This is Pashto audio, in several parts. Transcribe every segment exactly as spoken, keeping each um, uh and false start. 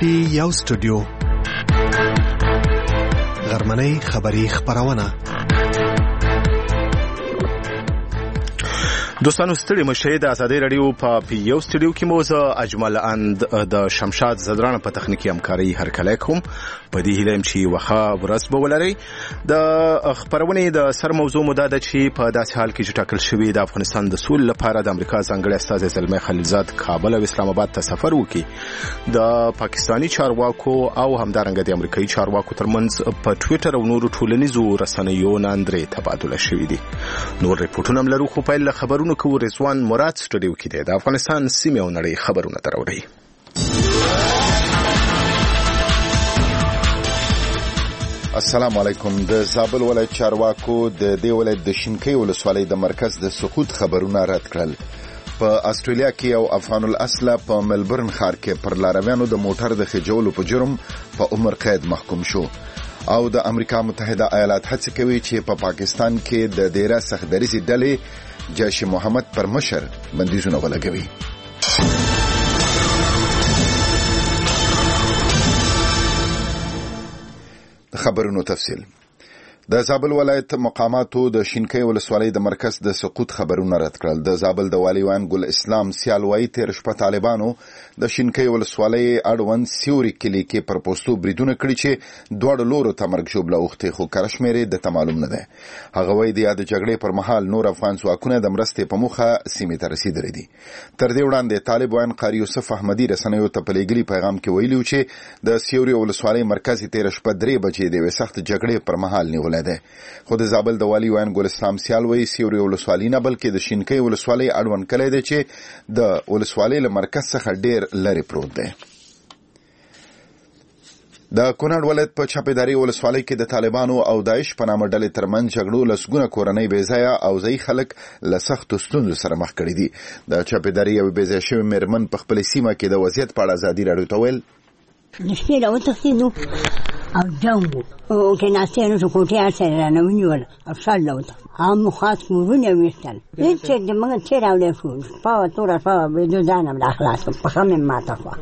پی یو سټوډیو غرمنۍ خبری خبرونه. دوستانو ستړي مشه د ازادي رادیو په پی یو سټوډیو کې موزه اجمل اند د شمشاد زدران په تخنیکی همکاري هر کله کوم په دې هیله چې وخا ورځ به ولري. د خبرونه د سر موضوع مدده چې په داسې حال کې چې ټاکل شوی د افغانستان د سول لپاره د امریکا ځانګړي استازي زلمي خلیلزاد کابل او اسلام آباد ته سفر وکړي. د پاکستانی چارواکو او همدارنګه د امریکایي چارواکو ترمنځ په ټوئیټر او نورو ټولنیزو رسنیو ناندري تبادله شوې دي. نور ریپورتونه لرو خو په خبرونو کو رضوان مراد سټوډیو کې دی د افغانستان سیمه او نړۍ خبرونه تراوړي. السلام علیکم. د زابل ولایت چارواکو د دې ولایت د شینکۍ ولسوالۍ د مرکز د سقوط خبرونه رد کړل. په استرالیا کې یو افغان الاصل په ملبورن ښار کې پر لارویانو د موټر د خجولو په جرم په عمر قید محکوم شو. او د امریکا متحده ایالات هڅه کوي چې په پا پاکستان کې د ډیره سختدریزي ډلې جیش محمد پر مشر بندیزونه ولګوي. خبرونو تفصیل. د زابل ولایت مقاماتو د شینکۍ ولسوالۍ د مرکز د سقوط خبرونه رد کړل. د زابل د والي وان ګل اسلام سیالوي تیر شپه طالبانو د شینکۍ ولسوالۍ اړوند سیوري کلی کې پر پوسټو بریدونه کړی چې دوه لورو ته مرګ ژوبله اوختي خو کرشمیرې د تمالوم نه ده. هغه وایي د یاد جګړې پر مهال نور افغان ځواکونه د مرستې په موخه سیمې ته رسیدلي دي. تر دې وړاندې طالب وان قاری یوسف احمدي رسنیو ته په لېږلي پیغام کې ویلي چې د سیوري ولسوالۍ مرکز تیر شپه درې بجې د سخت جګړې پر مهال نیول ده. خو د زابل د والي وان ګل اسلام سیالوي سیوري ولسوالۍ نه بلکې د شینکۍ ولسوالۍ اړوند کلی دی چې د ولسوالۍ له مرکز څخه ډیر لرې پروت دی. د کونړ ولایت په چاپیداري ولسوالۍ کې د طالبانو او داعش په نامه ډلې ترمنځ جګړو لسګونه کورنۍ بېځایه او ځایي خلک له سختو ستونزو سره مخ کړي دي. د چاپیداري یوې بېځایه شوې مېرمن په خپلې سیمه کې د وضعیت په اړه ازادي راډیو ته ویل د شپې راوتښتېدو او جنګ و که ناستې نو چې کوټې هر سره رانه ونیول او شل راوته هم خاص کورونه یې ویشتل هېڅ چې د موږ څه راوړی شو شپه وه توره شپه وه بېدو ځان هم راخلاص کړم پښه مې ماته شوه.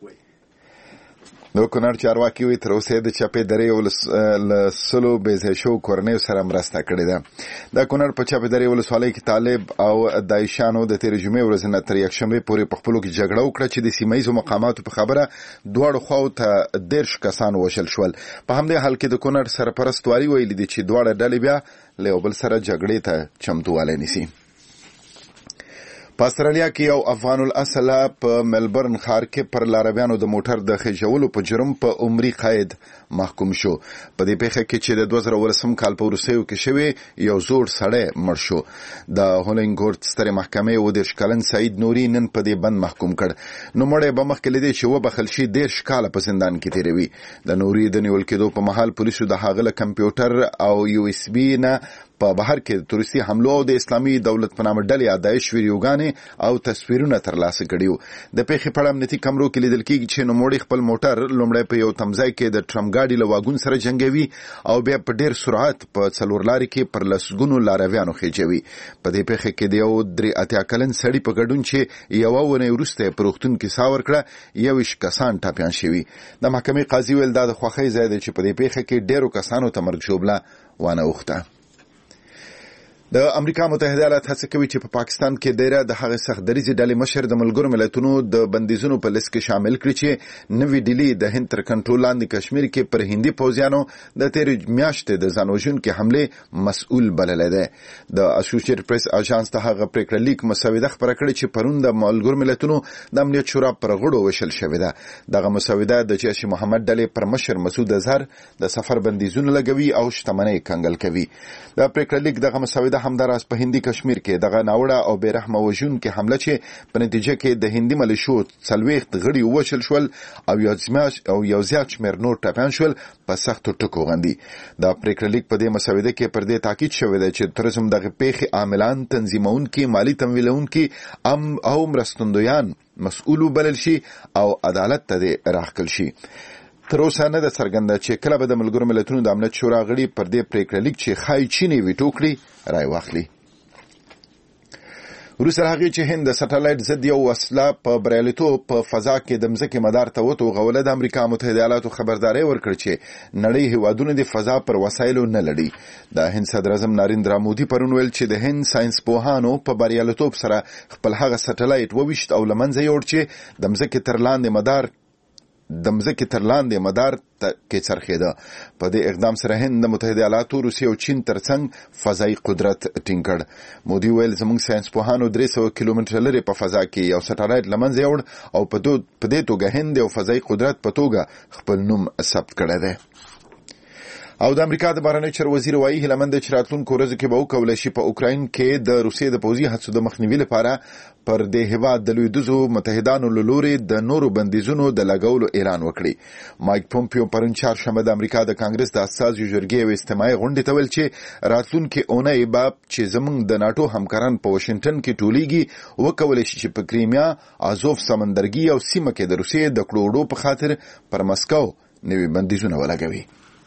د کونړ چارواکي وایي تر اوسه د چاپیدرۍ له سلو بېځایه شوو کورنیو سره مرسته کړې ده. د کونړ په چاپیدرۍ ولسوالۍ کې طالب او داعشانو د تېرې جمعې ورځې نه تر یکشنبې پورې په خپلو کې جګړه وکړه چې د سیمه ییزو مقاماتو په خبره دواړو خواو ته دېرش کسان وژل شول. په همدې حال کې د کونړ سرپرست والي ویلي دي چې دواړه ډلې بیا له یو بل سره جګړې ته چمتووالی نیسي. په استرالیا کې یو افغان الاصل په ملبورن ښار کې پر لارویانو د موټر د خېژولو په جرم په عمري قید محکوم شو. په دې پیښه کې چې د دوه زره ولسم کال په وروستیو کې شوی یو زوړ سړی مړ شو. د هولینګورډ سترې محکمې اووه دېرش کلن سعید نوري نن په دې بند محکوم کړ. نو مړی به مخکې له دې چې وبخښل شي دېرش کاله په زندان کې تېروي. د نوري د نیول کېدو په مهال پولیسو د هغه له کمپیوټر او یو اس بي نه په بهر کې تروریستي حملو او د اسلامي دولت په نامه ډلې داعش ویډیوګانې او تصویرونه ترلاسه کړي وو. د پیښې په اړه امنیتي کمرو کې لیدل کېږي چې نوموړی خپل موټر لومړی په یو تمځای کې د ټرم ګاډي له واګون سره جنګوي او بیا په ډېر سرعت په څلور لارې کې پر لسګونو لارویانو خېجوي. په دې پیښه کې د یو درې اتیا کلن سړي په ګډون چې یوه اونۍ وروسته یې په روغتون کې ساه ورکړه یوویشت کسان ټاپیان شوي. د محکمې قاضي ویل دا د خوښۍ ځای دی چې په دې پیښه کې ډېرو کسانو ته مرګ ژوبله وانه اوښته. د امریکا متحده ایالات هڅه کوي چې په پا پاکستان کې ډیره د هغه سختدریزي ډلې مشر د ملګرو ملتونو د بندیزونو په لیست کې شامل کړي چې نوې ډیلي د هند تر کنټرول لاندې کشمیر کې پر هندي پوځیانو د تېرې میاشتې د ځان وژونکې حملې مسؤل بللی دی. د اسوسییټډ پریس اژانس ته هغه پریکړه لیک مسوده خپره کړې چې پرون د ملګرو ملتونو د امنیت شورا پر غړو ویشل شوې ده. دغه مسوده د جیش محمد ډلې پر مشر مسعود اظهر د سفر بندیزونه لګوي او شتمنۍ کنګل کوي. د پریکړه لیک دغه مسوده همداراز په هندي کشمیر کې دغه ناوړه او بېرحمه وژونکې حمله چې په نتیجه کې د هندي ملیشو څلوېښت غړي ووژل شول او یو یو زیات شمېر نور ټپیان شول په سختو ټکو غندي. د پریکړه لیک په دې مسوده کې پر دې تاکید شوی دی چې ترڅو دغه پیښې عاملان تنظیمونکي مالی تمویلونکي ام او مرستندویان مسؤل وبلل شي او عدالت ته راښکل شي. تر اوسه نه ده څرګنده چې کله به د ملګرو ملتونو د امنیت شورا غړي پر دې پریکړه لیک چې ښایي چین یې ویټو کړي رای واخلي. وروسته هغه چې هند د سټلایټ ضد یو وسله په بریالیتوب په فضا کې د مځکې مدار ته وتوغوله، د امریکا متحده ایالاتو خبرداري ورکړه چې نړۍ هیوادونه د فضا پر وسایلو نه لړي. د هند صدر اعظم نریندرا مودي پرون ویل چې د هند ساينس پوهانو په بریالیتوب سره خپل هغه سټلایټ وویشت او لمنځه یوړ چې د مځکې تر لاندې مدار د مځکې تر لاندې مدار کې څرخېده. په دې اقدام سره هند د متحده ایالاتو، روسیې او چین ترڅنګ فضایي قدرت ټینګ کړ. مودي ویل زموږ ساينس پوهانو درې سوه کیلومتره لرې په فضا کې یو سټلایټ لمنځه یوړ او په دې توګه هند یو فضایي قدرت په توګه خپل نوم ثبت کړی دی. او د امریکا د بهرنی چارو وزیر وایي هیله مند چې راتلونکو ورځو کې به وکولی شي په اوکراین کې د روسیې د پوځي هڅو د مخنیوي لپاره پر دې هیواد د لویدیځو متحدانو له لورې د نورو بندیزونو د لګولو اعلان وکړي. مایک پومپیو پرون چهارشنبه د امریکا د کانګرس د استازو جرګې یوې اجتماعي غونډې ته ویل چې راتلونکې اونۍ به چې زموږ د ناټو همکاران په واشنګټن کې ټولیږي وکولی شي چې په کریمیا، ازوف سمندرګي او سیمه کې د روسیې د کړو په خاطر پر مسکو نوي بندیزونه ولګوي.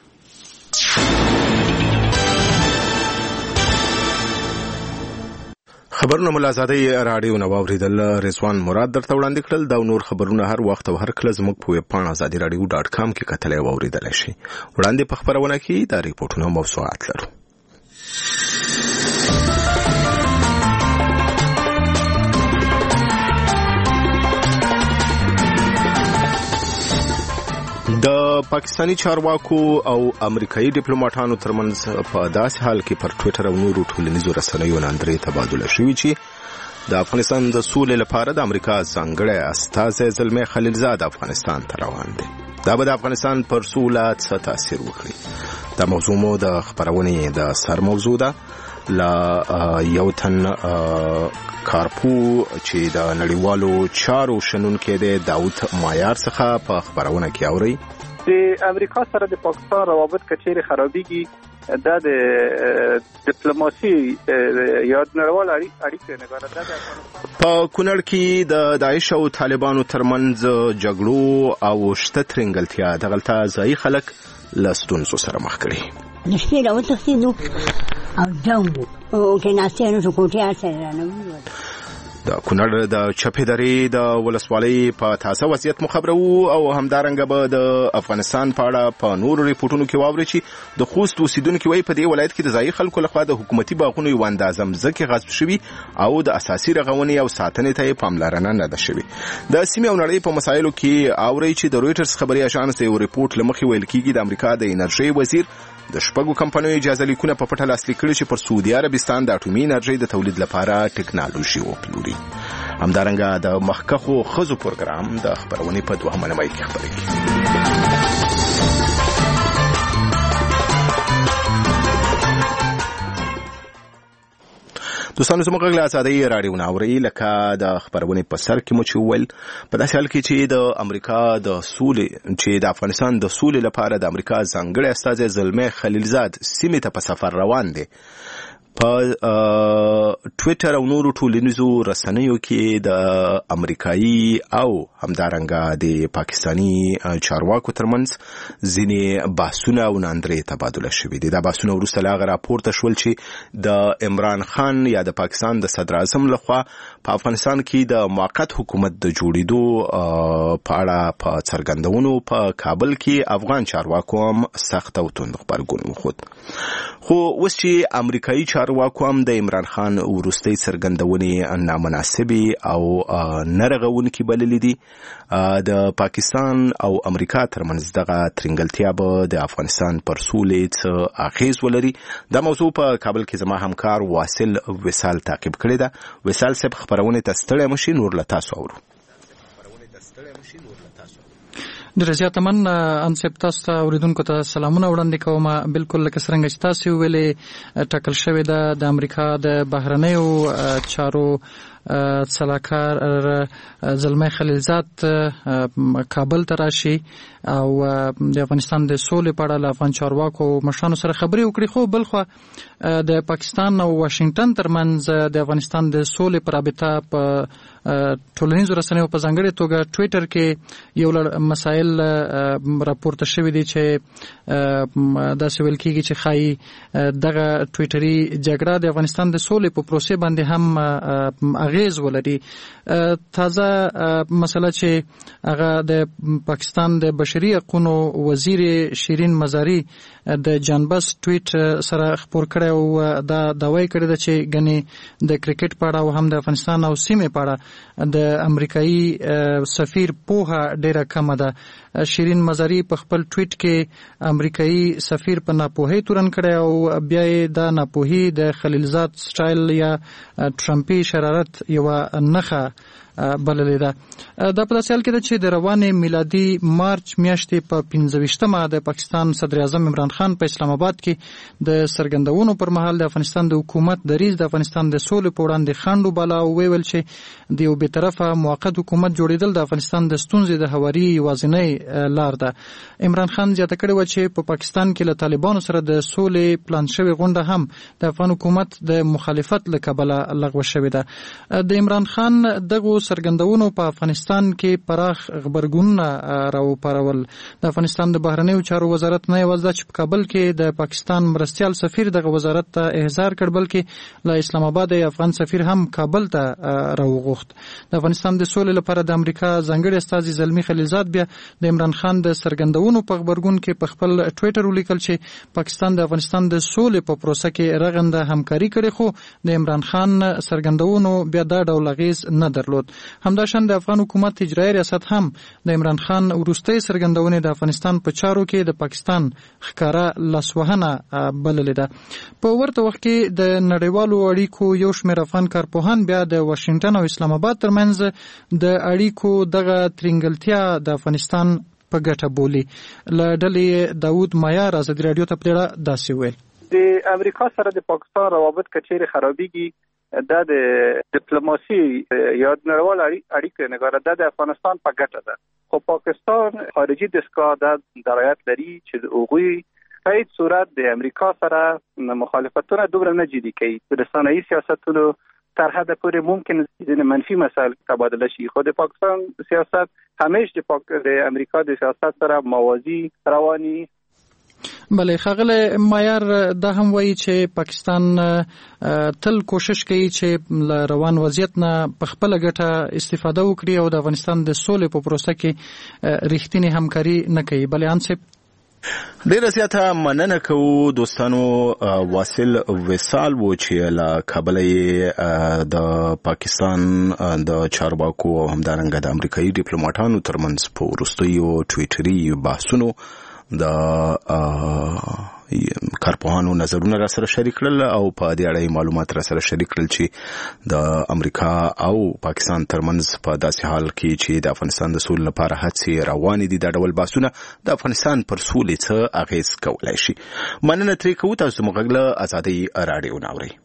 خبرونه ملازادي رادیو نو اوریدل رضوان مراد درته وړاندې کړل. دا نور خبرونه هر وخت او هر کله زموږ په ویب پاڼه ازادي رادیو ډاټ کام کې کتلای او اوریدل شي. وړاندې په خبرونه کې دا ریپورتونه موضوعات لرو. د پاکستانی چارواکو او امریکایي ډیپلوماټانو ترمنځ په داسې حال کې پر ټوئیټر او نورو ټولنیزو رسنیو ناندرې تبادله شوې چې د افغانستان د سولې لپاره د امریکا ځانګړی استازی زلمی خلیلزاد افغانستان ته روان دی. دا به د افغانستان پر سوله څه تاثیر وکړي؟ دا موضوع مو د خبرونې د سر موضوع ده. لا یو تن کارپو چې د نړیوالو چارو شنونکی دی داود مایار څخه په خبرونه کې اوري. د امریکا سره د پاکستان روابط کچېرې خرابېږي، دا د ډیپلوماسي یا نړیوال اړیکې نګاره ده. په کونړ کې د داعش او طالبانو ترمنځ جګړو او شته ترنګلتیا دغلته ځایي خلک له ستونزو سره مخ کړي. د شپې راوتښتېدو او جنګ و او کې ناستې نو کوټې سره رانه د کونړ د چپې درې د ولسوالۍ په تازه وضعیت مو خبرو او همدارنګه به د افغانستان په اړه په نورو ریپورتونو کې واورئ چې د خوست اوسیدونکي وایي په دې ولایت کې د ځایي خلکو لخوا د حکومتي باغونو یو اندازه مځکې غصب شوي او د اساسي رغونې او ساتنې ته یې پاملرنه نه ده شوې. د سیمې او نړۍ په مسایلو کې اورئ چې د رویټرز خبري اژانس د یو ریپورت له مخې ویل کېږي د امریکا د انرژۍ وزیر د شپږو کمپنیو اجازه لیکونه په پټه لاسلیک کړي چې پر سعودي عربستان د اټومي انرژۍ د تولید لپاره ټکنالوژي وپلوري. همدارنګه د مخکخو خزو پروګرام د خبرونې په دوهمه نیمایي کې خبرېږي. دوستانو زموږ غږ له ازادۍ راډیو نه اورئ. لکه د خبرونې په سر کې مو چې وویل په داسې حال کې چې د امریکا د سولې چې د افغانستان د سولې لپاره د امریکا ځانګړی استازی زلمی خلیلزاد سیمې ته په سفر روان دی. په ټوئیټر او نورو ټولنیزو رسنیو کې د امریکایي او همدارنګه د پاکستانی چارواکو ترمنځ ځینې بحثونه او ناندرې تبادله شوي دي. دا بحثونه وروسته له هغه راپورته شول چې د عمران خان یا د پاکستان د صدر اعظم لخوا په افغانستان کې د موقت حکومت د جوړېدو په اړه په څرګندونو په کابل کې افغان چارواکو هم سخت او توند غبرګون وښود. خو اوس چې امریکایي چارواکو هم د عمران خان وروستۍ څرګندونې نامناسبې او نه رغونکې بللې دي، د پاکستان او امریکا ترمنځ دغه ترنګلتیا به د افغانستان پر سولې څه اغیز ولري. دا موضوع په کابل کې زما همکار واصل وصال تعقیب کړې ده. وصال صاحب خبرونه ته ستړی مشي نور له تاسو اورو. ډېر زیات من انصب تاسو ته اوریدونکو ته سلامونه وړاندې کوم. بالکل لکه څنګه چې تاسو ویلې ټاکل شوې ده د امریکا د بهرنیو چارو سلاکار زلمی خلیلزاد کابل ته راشي او د افغانستان د سولې په اړه له افغان چارواکو مشرانو سره خبرې وکړي. خو بل خو د پاکستان او واشنگټن ترمنځ د افغانستان د سولې پر رابطه په ټولنیزو رسنیو په ځانګړې توګه ټویټر کې یو لړ مسایل راپورته شوي دي چې داسې ویل کېږي چې ښایي دغه ټویټري جګړه د افغانستان د سولې په پروسې باندې هم اغیز ولري. تازه مسله چې هغه د پاکستان د بشري حقوقو وزیر شیرین مزاری د جانبس ټویټ سره خبر کړی او دا داوی کړی ده چې ګنې د کرکټ په اړه او هم د افغانستان او سیمې په اړه د امریکایي سفیر پوهه ډیره کمه ده. شیرین مزاری په خپل ټویټ کې امریکایي سفیر په ناپوهۍ تورن کړی او بیا یې دا ناپوهي د خلیلزاد سټایل یا ټرمپي شرارت یوه نښه بللې ده. دا په داسې حال کې ده چې د روانې میلادي مارچ میاشتې په پنځه ویشتمه د پاکستان صدر اعظم عمران خان په اسلام آباد کې د څرګندونو پر مهال د افغانستان د حکومت دریځ د افغانستان د سولې په وړاندې خنډ وباله او ویل چې د یو بې طرفه موقت حکومت جوړېدل د افغانستان د ستونزې د هواري یوازینۍ لار ده. عمران خان زیاته کړې وه چې په پاکستان کې له طالبانو سره د سولې پلان شوې غونډه هم د افغان حکومت د مخالفت له کبله لغوه شوې ده. د عمران خان دغه څرګندونو په افغانستان کې پراخ خبرګونونه راوپارول. د افغانستان د بهرنیو چارو وزارت نه یوازې چې په کابل کې د پاکستان مرستیال سفیر دغه وزارت ته احضار کړ بلکې له اسلام آباد افغان سفیر هم کابل ته راوغوښت. د افغانستان د سولې لپاره د امریکا ځانګړي استازي زلمي خلیلزاد بیا د عمران خان د څرګندونو په خبرګون کې په خپل ټویټر ولیکل چې پاکستان د افغانستان د سولې په پروسه کې رغنده همکاري کړې خو د عمران خان څرګندونو بیا دا ډول اغیز نه درلود. همداشان د افغان حکومت اجرایي ریاست هم د عمران خان وروستۍ څرګندونې د افغانستان په چارو کې د پاکستان ښکاره لاسوهنه بللې ده. په ورته وخت کې د نړیوالو اړیکو یو شمېر افغان کارپوهان بیا د واشنګټن او اسلام آباد ترمنځ د اړیکو دغه ترنګلتیا د افغانستان په ګټه بولي. له ډلې داود مایار ازادي راډیو ته په اړه داسې ویل: د امریکا سره د پاکستان روابط کچېرې خرابېږي دا د ډیپلوماسي یا نړیوال اړیکو نګاره دا د افغانستان په ګټه ده. خو پاکستان خارجي دستگاه دا درایت لري چې هغوی په هیڅ صورت د امریکا سره مخالفتونه دومره نه جدي کوي. د رسنیي سیاستونو تر حد پورې ممکن ځینې منفي مسایل تبادله شي خو د پاکستان سیاست همیشه د پاک د امریکا د سیاست سره موازی رواني. بله ښاغلی مایار دا هم وایي چې پاکستان تل کوشش کوي چې له روان وضعیت نه په خپله ګټه استفاده وکړي او د افغانستان د سولې په پروسه کې رښتینې همکاري نه کوي. بله انصب ډیره زیاته مننه کوو دوستانو. واصل وصال و چې له کابل یې د پاکستان د چارواکو او همدارنګه د امریکایي ډیپلوماټانو ترمنځ په وروستیو ټویټري بحثونو د کارپوهانو نظرونه را سره شریک کړل او په دې اړه معلومات را سره شریک کړل چې د امریکا او پاکستان ترمنځ په داسې حال کې چې د افغانستان د سولې لپاره هڅې روانې دي دا ډول بحثونه د افغانستان پر سولې څه اغیز کولی شي. مننه ترې کوو. تاسو زموږ غږ له ازادۍ راډیو نه اورئ.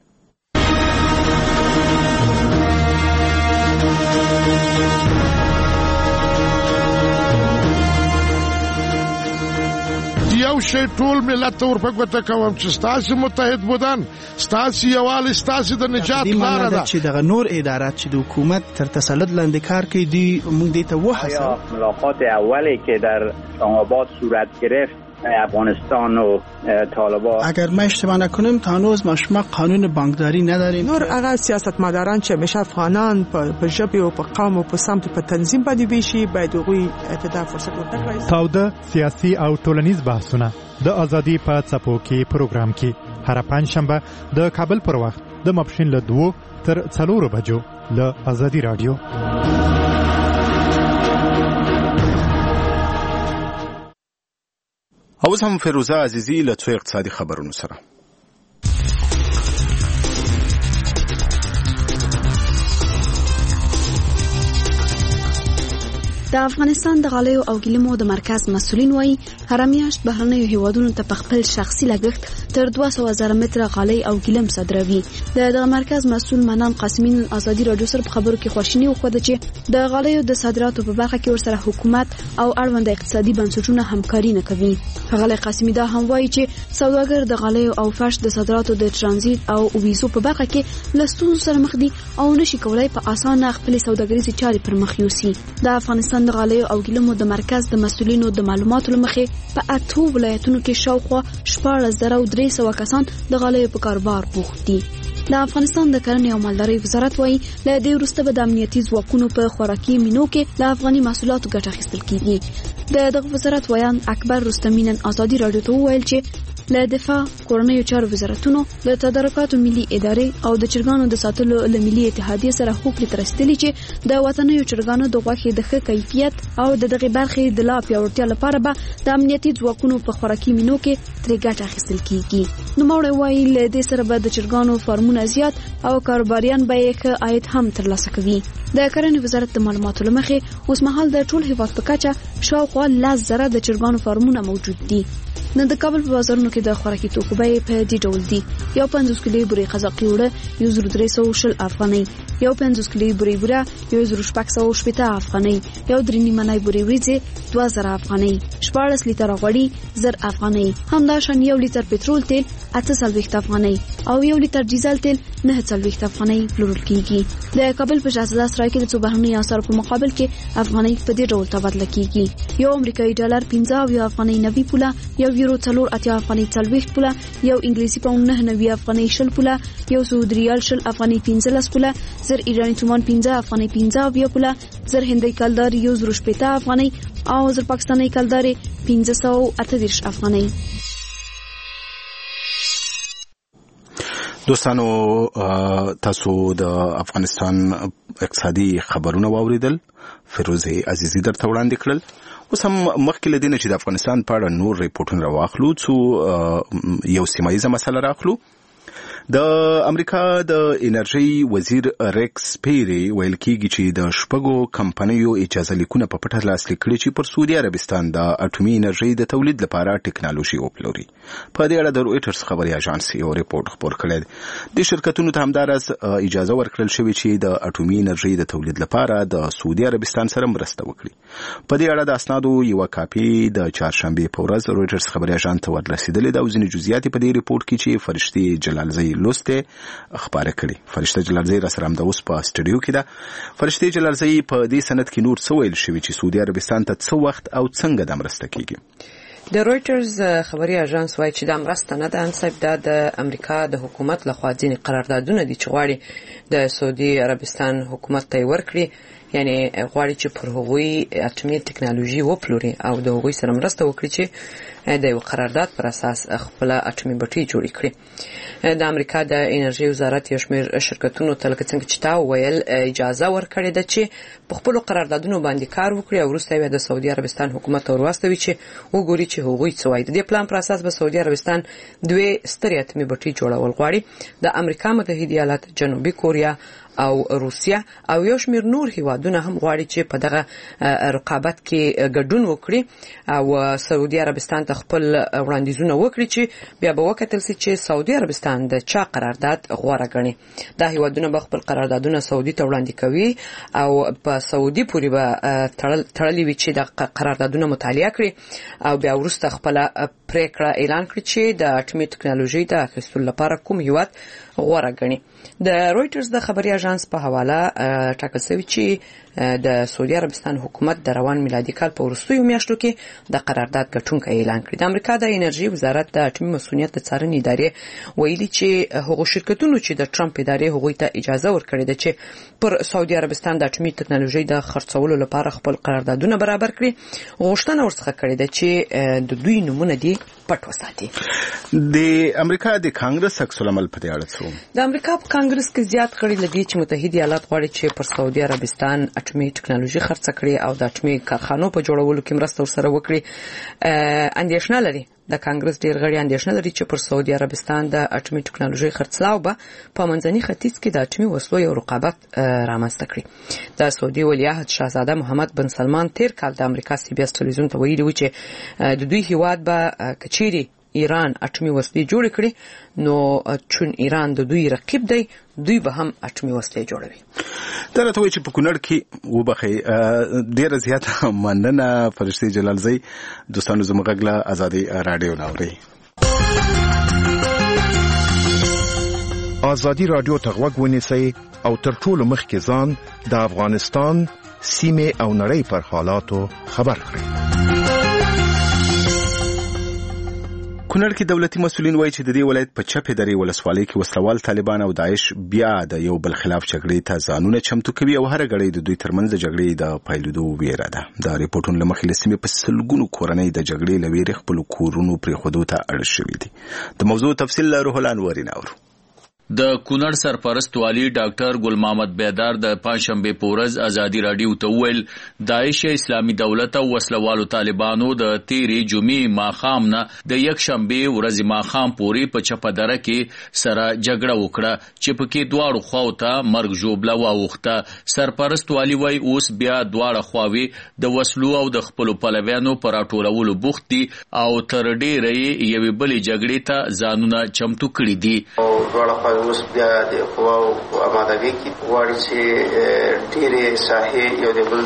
یو شی ټول ملت ته ورپګوته کوم چې ستاسو متحد بودن ستاسو یووالی ستاسو د نجات لاره ده چې دغه نور ادارات چې د حکومت تر تسلط لاندې کار کوي دی موږ دې ته وحسه. ملاقات اولی که در اسلام آباد صورت گرفت افغانستان و طالبان اگر ما اشتباه نکنیم تا هنوز ما شما قانون بانکداری نداریم. نور اگر سیاستمداران چې همیشه افغانان په ژبه او په قوم او په سمت په تنظیم باندې ویشي باید هغوی ته فرصت ورکړي. تاوده سیاسي او ټولنیز بحثونه د ازادي په څپو کې پروګرام کې هر پنځشنبه د کابل پر وخت د ماپښین له دوه تر څلورو بجو له ازادي رادیو. اوس هم فیروزه عزیزی له څو اقتصادي خبرونو سره. د افغانستان د غالیو او ګلیمو د مرکز مسؤلین وایي هر میاشت بهرنیو هیوادونو ته په خپل شخصي لګښت تر دوه سوه زره متره غالۍ او ګیلم صادروي. د دغه مرکز مسؤل منان قاسمین ازادي رادیو سره په خبرو کې خوشنی وکړه چې د غالیو د صادراتو په برخه کې ورسره حکومت او اړوند اقتصادي بنسټونه همکاري نه کوي. غالۍ قاسمی دا هم وایي چې سوداګر د غالیو او فرش د صادراتو د ترانزیت او ویزو په برخه کې له ستونزو سره مخ دي او نشي کولای په اسانه خپل سوداګریزي چارې پر مخ یوسي. د افغانستان د غالیو او ګیلمو د مرکز د مسؤلینو د معلوماتو لمخې په اته ولایتونو کې شاوخوا شپږ زره درې سوه کسان د غالیو په کاروبار بوخت دي. د افغانستان د کرنې او مالدارۍ وزارت وایي له دې وروسته به د امنیتي ځواکونو په خوراکي مینو کې له افغاني محصولاتو ګټه اخیستل کیږي. د دغه وزارت ویان اکبر رستمی نن ازادي رادیو ته وویل چې له دفاع، کورنیو چارو وزارتونو، د تدارکاتو ملي ادارې او د چرګانو د ساتلو له ملي اتحادیې سره هوکړې ترستلې چې د وطنیو چرګانو د غوښې د ښه کیفیت او د دغه برخې د لا پیاوړتیا لپاره به د امنیتي ځواکونو په خوراکي مینو کې ترې ګټه اخیستل کیږي. نوموړی وایي له دې سره به د چرګانو فارمونه زیات او کاروباریان به یې ښه عاید هم ترلاسه کوي. د کرنې وزارت د معلوماتو له مخې اوس مهال د ټول هیواد په کچه شاوخوا لس زره د چرګانو فارمونه موجود دي. نن د کابل په بازارونو کې د خوراکي توکو بیې په دې ډول دي: یو پنځوس کیلو بورې قزاقي اوړه یو زر درې سوه شل افغانۍ، یو پنځوس کیلو بورې بوره یو زر شپږ سوه شپېته افغانۍ، یو درې نیمه نۍ بورې وریځې دوه زره افغانۍ، شپاړس لیتره غوړي زر افغانۍ، همداشان یو لیتر پټرول تیل اته څلوېښت افغانۍ او یو لیتر ډیزل تیل نهه څلوېښت افغانۍ پلورل کیږي. د کابل په شهزاده سرای کې د څو بهرنیو اسعارو په مقابل کې افغانۍ په دې ډول تبادله کیږي: یو امریکایي ډالر پنځه اویا افغانۍ نوي پوله، یو یورو څلور اتیا افغانۍ څلوېښت پوله، یو انګلیسي پاوند نهه نوي افغانۍ شل پوله، یو سعودي ریال شل افغانۍ پنځلس پوله، زر ایراني تومان پنځه افغانۍ پنځه اویا پوله، زر هندۍ کلدار یو زر شپېته افغانۍ او زر پاکستاني کلدار پنځه سوه اته دېرش افغانۍ. دوستانو تاسو د افغانستان اقتصادي خبرونه واوریدل، فیروزه عزیزی درته وړاندې کړل. اوس هم مخکې له دې نه چې د افغانستان په اړه نور ریپورټونه راواخلو څو یو سیمایزه مسله راخلو. د امریکا د انرژي وزیر ریکس پیری ویل کیږي چې د شپږو کمپنیو اجازه لیکونه په پټه لاسلیک کړي چې پر سعودي عربستان د اټومي انرژي د تولید لپاره ټیکنالوژي وپلوري. په دې اړه د رويټرز خبري اژانس یو ریپورت خپور کړی. د شرکتونو ته همدارس اجازه ورکړل شوې چې د اټومي انرژي د تولید لپاره د سعودي عربستان سره مرسته وکړي. په دې اړه د اسنادو یو کاپي د چهارشنبه په ورځ رويټرز خبري اژانس ته ورسېدلې ده او ځینې جزئیات په دې ریپورت کې چې فرشتي جلالزی لوسته خبره کړي. فرشته جلالزی را سره هم د اوس په سټوډیو کې ده. فرشته جلالزی په دې سند کې نور څه ویل شوی چې سعودي عربستان ته څه وخت او څنګه د مرسته کیږي؟ د رويټرز خبري اژانس وايي چې د مرسته نه ده انصاف ده د امریکا د حکومت لخوا ځینې قراردادونه دي چې غواړي د سعودي عربستان حکومت ته ورکړي، یعنی غواړي چې پر هغوی اټومي ټیکنالوژي وپلوري او د هغوی سره مرسته وکړي چې د یو قرارداد پر اساس خپل اټومي بټري جوړ کړي. د امریکا د انرژي وزارت یو شمېر شرکتونو ته لکه څنګه چې تا ویل اجازه ورکړې ده چې په خپل قراردادونو باندې کار وکړي او وروسته یې د سعودي عربستان حکومت ته ورواستوي چې وګوري چې هغوی څه وایي. د دې پلان پر اساس به سعودي عربستان دوه سترې اټومي بټري جوړول غواړي. د امریکا متحده ایالات، جنوبي کوریا او روسیا او یو شمېر نور هیوادونه هم غواړي چې په دغه رقابت کې ګډون وکړي او سعودي عربستان ته خپل وړاندیزونه وکړي چې بیا به وکتل شي چې سعودي عربستان د چا قرارداد غوړه غني. دا هیوادونه به خپل قراردادونه سعودي ته وړاندې کوي او په سعودي پورې به تړلې وي چې د قراردادونه مطالعه کړي او بیا وروسته خپل پریکړه اعلان کړي چې د اټومي ټیکنالوژي د اخیستلو لپاره کوم هیواد غوړه غني. د رويټرز د خبري اژانس په حواله ټاکل شوی چې د سعودي عربستان حکومت د روان میلادي کال په وروستیو میاشتو کې د قرارداد ګټونکی اعلان کړی. د امریکا د انرژي وزارت د اټومي مسؤلیت د څارنې ادارې ویلي چې هغو شرکتونو چې د ټرمپ ادارې هغوی ته اجازه ورکړې ده چې پر سعودي عربستان د اټومي ټیکنالوژي د خرڅولو لپاره خپل قراردادونه برابر کړي، غوښتنه ورڅخه کړې ده چې د دوی نومونه دي پټ وساتي. د امریکا د کانګرس عکس العمل په دې اړه څه؟ د امریکا په کانګرس کې زیات کړي لدی چې متحده ایالات غواړي چې پر سعودي عربستان اټومي ټیکنالوژي خرڅ کړي او د اټومي کارخانو په جوړولو کې مرسته ورسره وکړي. اندیشنه لري د کانګرس ډیر غړي اندېښنه لري چې پر سعودي عربستان د اټومي ټکنالوژي خرڅلاو به په منځني ختیځ کې د اټومي وسلو یو رقابت رامنځته کړي. د سعودي ولیعهد شاهزاده محمد بن سلمان تیر کال د امریکا سی بي اس ټلویزیون ته ویلي و چې د دوی هیواد به کچيري ایران اټومي وسلې جوړ کړي نو چون ایران د دوی رقیب دی دوی به هم اټومي وسلې جوړوي. دا راته وایي چې په کونړ کې وبخي ډیره زیاته مننه فرشتي جلالزی. دوستانو زموږ غږ له ازادي رادیو ناوري. ازادي رادیو ته غوږ ونیسئ او تر ټولو مخکې ځان د افغانستان سیمه او نړۍ پر حالاتو خبر کړئ. کونړ کې دولتي مسؤلین وایي چې د دې ولایت په چپه درې ولسوالۍ کې وسلوال طالبان او داعش بیا د یو بل خلاف جګړې ته ځانونه چمتو کوي او هر غړي د دوی ترمنځ د جګړې د پایلودو ویره ده. دا ریپورتونه لمخې لسمه په سلګونو کورنۍ د جګړې لوي خپل کورونو پرې خودو ته اړ شوې دي. د موضوع تفصیل له روح الانور ناور. د کونړ سرپرست والی ډاکټر ګل محمد بیدار د پنځشنبه پورز ازادي رادیو ته ویل داعش اسلامي دولت او وسلوالو طالبانو د تیری جمعې ماخام نه د یک شنبه ورځ ماخام پورې په چپدره کې سره جګړه وکړه چې پکې دواړو خواو ته مرګ جوړبله واوخته. سرپرست والی وای اوس بیا دواړه خواوي د وسلو او د خپل پلویانو پر اټولولو بوخت دي او تر ډېرې یوې بلې جګړې ته ځانونه چمتو کړي دي. اوس بیا د قواو آمادګۍ کې غواړي چې ډېرې ساحې یو د بل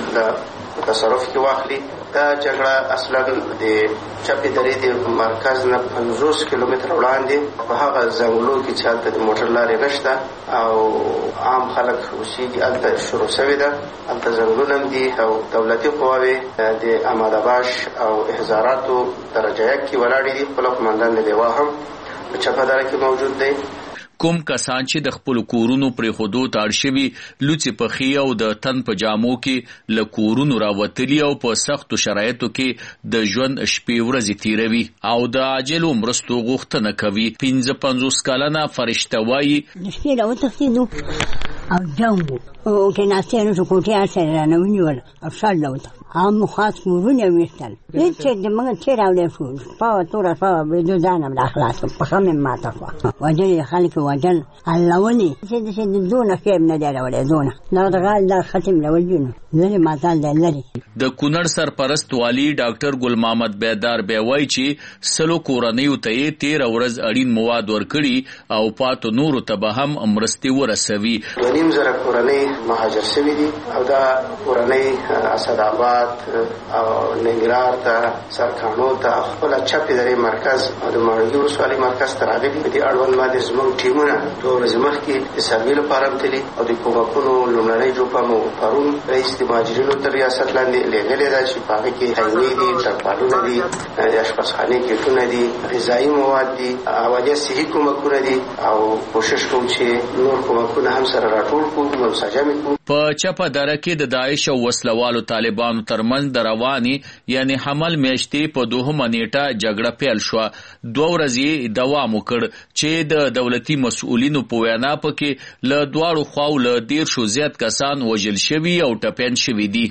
د تصرف کې واخلي. دا جګړه اصلا د چپې درې د مرکز نه پنځوس کیلومتره وړاندې په هغه ځنګلو کې چې هلته د موټر لارې نشته او عام خلک اوسېږي هلته شروع شوې ده. هلته ځنګلونه هم دي او دولتي قواوې د آماده باش او احضاراتو درجه یک کې ولاړې دي. خپل قمندان لیوا هم په چپه دره کې موجود دی. کوم کسان چې د خپل کورونو پر خودو تاړ شوي لوڅي پخي او د تن په جامو کې له کورونو راوتلي او په سختو شرایطو کې د ژوند شپې ورځې تیروي او د عاجلو مرستو غوښتنه کوي. پنځه پنځوس کلنه فرشته وایي شپې راوتښتېدو او جنګ و او کې ناستې نو کوټې سره رانه ونیول او شال وته هم خاص کورونه ویستل هیڅ د موږ چې راوړې شو په توره په بده ځانم د اخلاص په خمه ماته خو وجل خلک وجل الله ولي چې د دونه کې نه دی راوړې دونه نو دا غال دا ختم راوړل نه ماته د لري. د کونړ سرپرست والی ډاکټر ګل محمد بیدار به وایي چې سلو کورنۍ ته تیر ورځ اړین مواد ورکړي او پاتو نورو ته به هم امرستي ورسوي. نیم زره کورنۍ مهاجر شوي دي او دا کورنۍ اسداباد او ننګرهار ته سرکانو ته خپل چپې درې مرکز او د ماړګي ولسوالۍ مرکز ته راغلي. په دې اړوند باندې زموږ ټیمونه دوه ورځې مخکې د سروې لپاره تللي او د کومکونو لومړنۍ جوپه مو پرون رئیس د مهاجرینو تر ریاست لاندې لېږلې ده چې په هغې کې حیوي دي ترپالونه دي د اشپزخانې کیټونه دي غذایي مواد دي اولیه صحي کومکونه دي او کوشش کوو چې نور کومکونه هم سره راټول کړو منسجم کړو. په چپه دره کې د داعش او وسلوالو طالبانو ترمنځ د رواني یعنی حمل میاشتې په دوهمه نیټه جګړه پیل شو. دوه ورځې دوام وکړ چې د دولتي مسؤلینو په وینا پکې له دواړو خواو له ډیر شو زیات کسان وژل شوي او ټپیان شوي دي.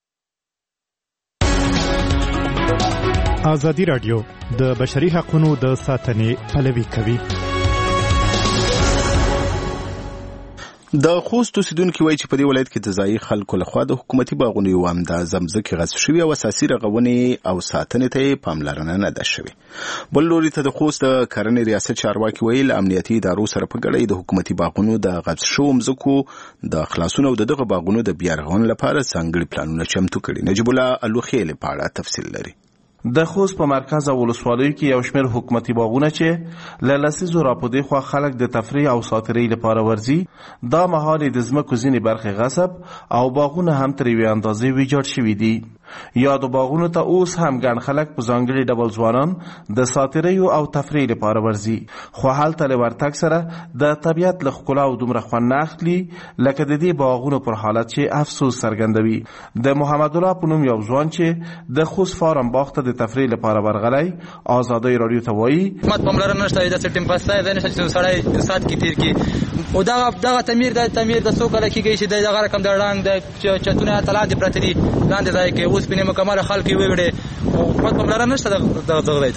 ازادي رادیو د بشري حقوقو د ساتنې پلوي کوي. د خوست اوسیدونکو وایي چې په دې ولایت کې د ځایي خلکو لخوا د حکومتي باغونو یو عمده ځمکې غصب شوي او اساسي رغونې او ساتنې ته پاملرنه نه ده شوې. بل لوري ته د خوست د کرنې ریاست چارواکي وایي له امنیتي ادارو سره په ګډه د حکومتي باغونو د غصب شوو ځمکو د خلاصون او دغه باغونو د بیا رغونې لپاره ځانګړي پلانونه چمتو کړي. نجیب الله الوخیل په اړه تفصیل لري. د خوست په مرکز او ولسوالیو کې یو شمېر حکومتي باغونه چې له لسیزو راپودې خوا خلک د تفریح او ساتیرۍ لپاره ورځي دا مهال د ځمکو ځینې برخې غصب او باغونه هم تر یوې اندازې ویجاړ شوي دي. یادو باغونو ته اوس هم ګڼ خلک په ځانګړي ډول ځوانان د ساتیرۍ او تفریح لپاره ورځي خو هلته له ورتګ سره د طبیعت له ښکلا او دومره خوند نه اخلي لکه د دې باغونو پر حالت چې افسوس څرګندوي. د محمد الله په نوم یو ځوان چې د خوست فارم باغ ته د تفریح لپاره ورغلی ازادۍ رادیو ته وایي حکومت پاملرنه نشته د ټیم پاسته د نشته چې سړی سات کې تیر کی او دا دغه تعمیر د تعمیر د څو کله کېږي چې دغه رقم د رنګ د چتونه تلاندې پرته دي لاندې ځای کې اوس په مکمل خلک ویوړي او حکومت پاملرنه نشته دغه دغه ته.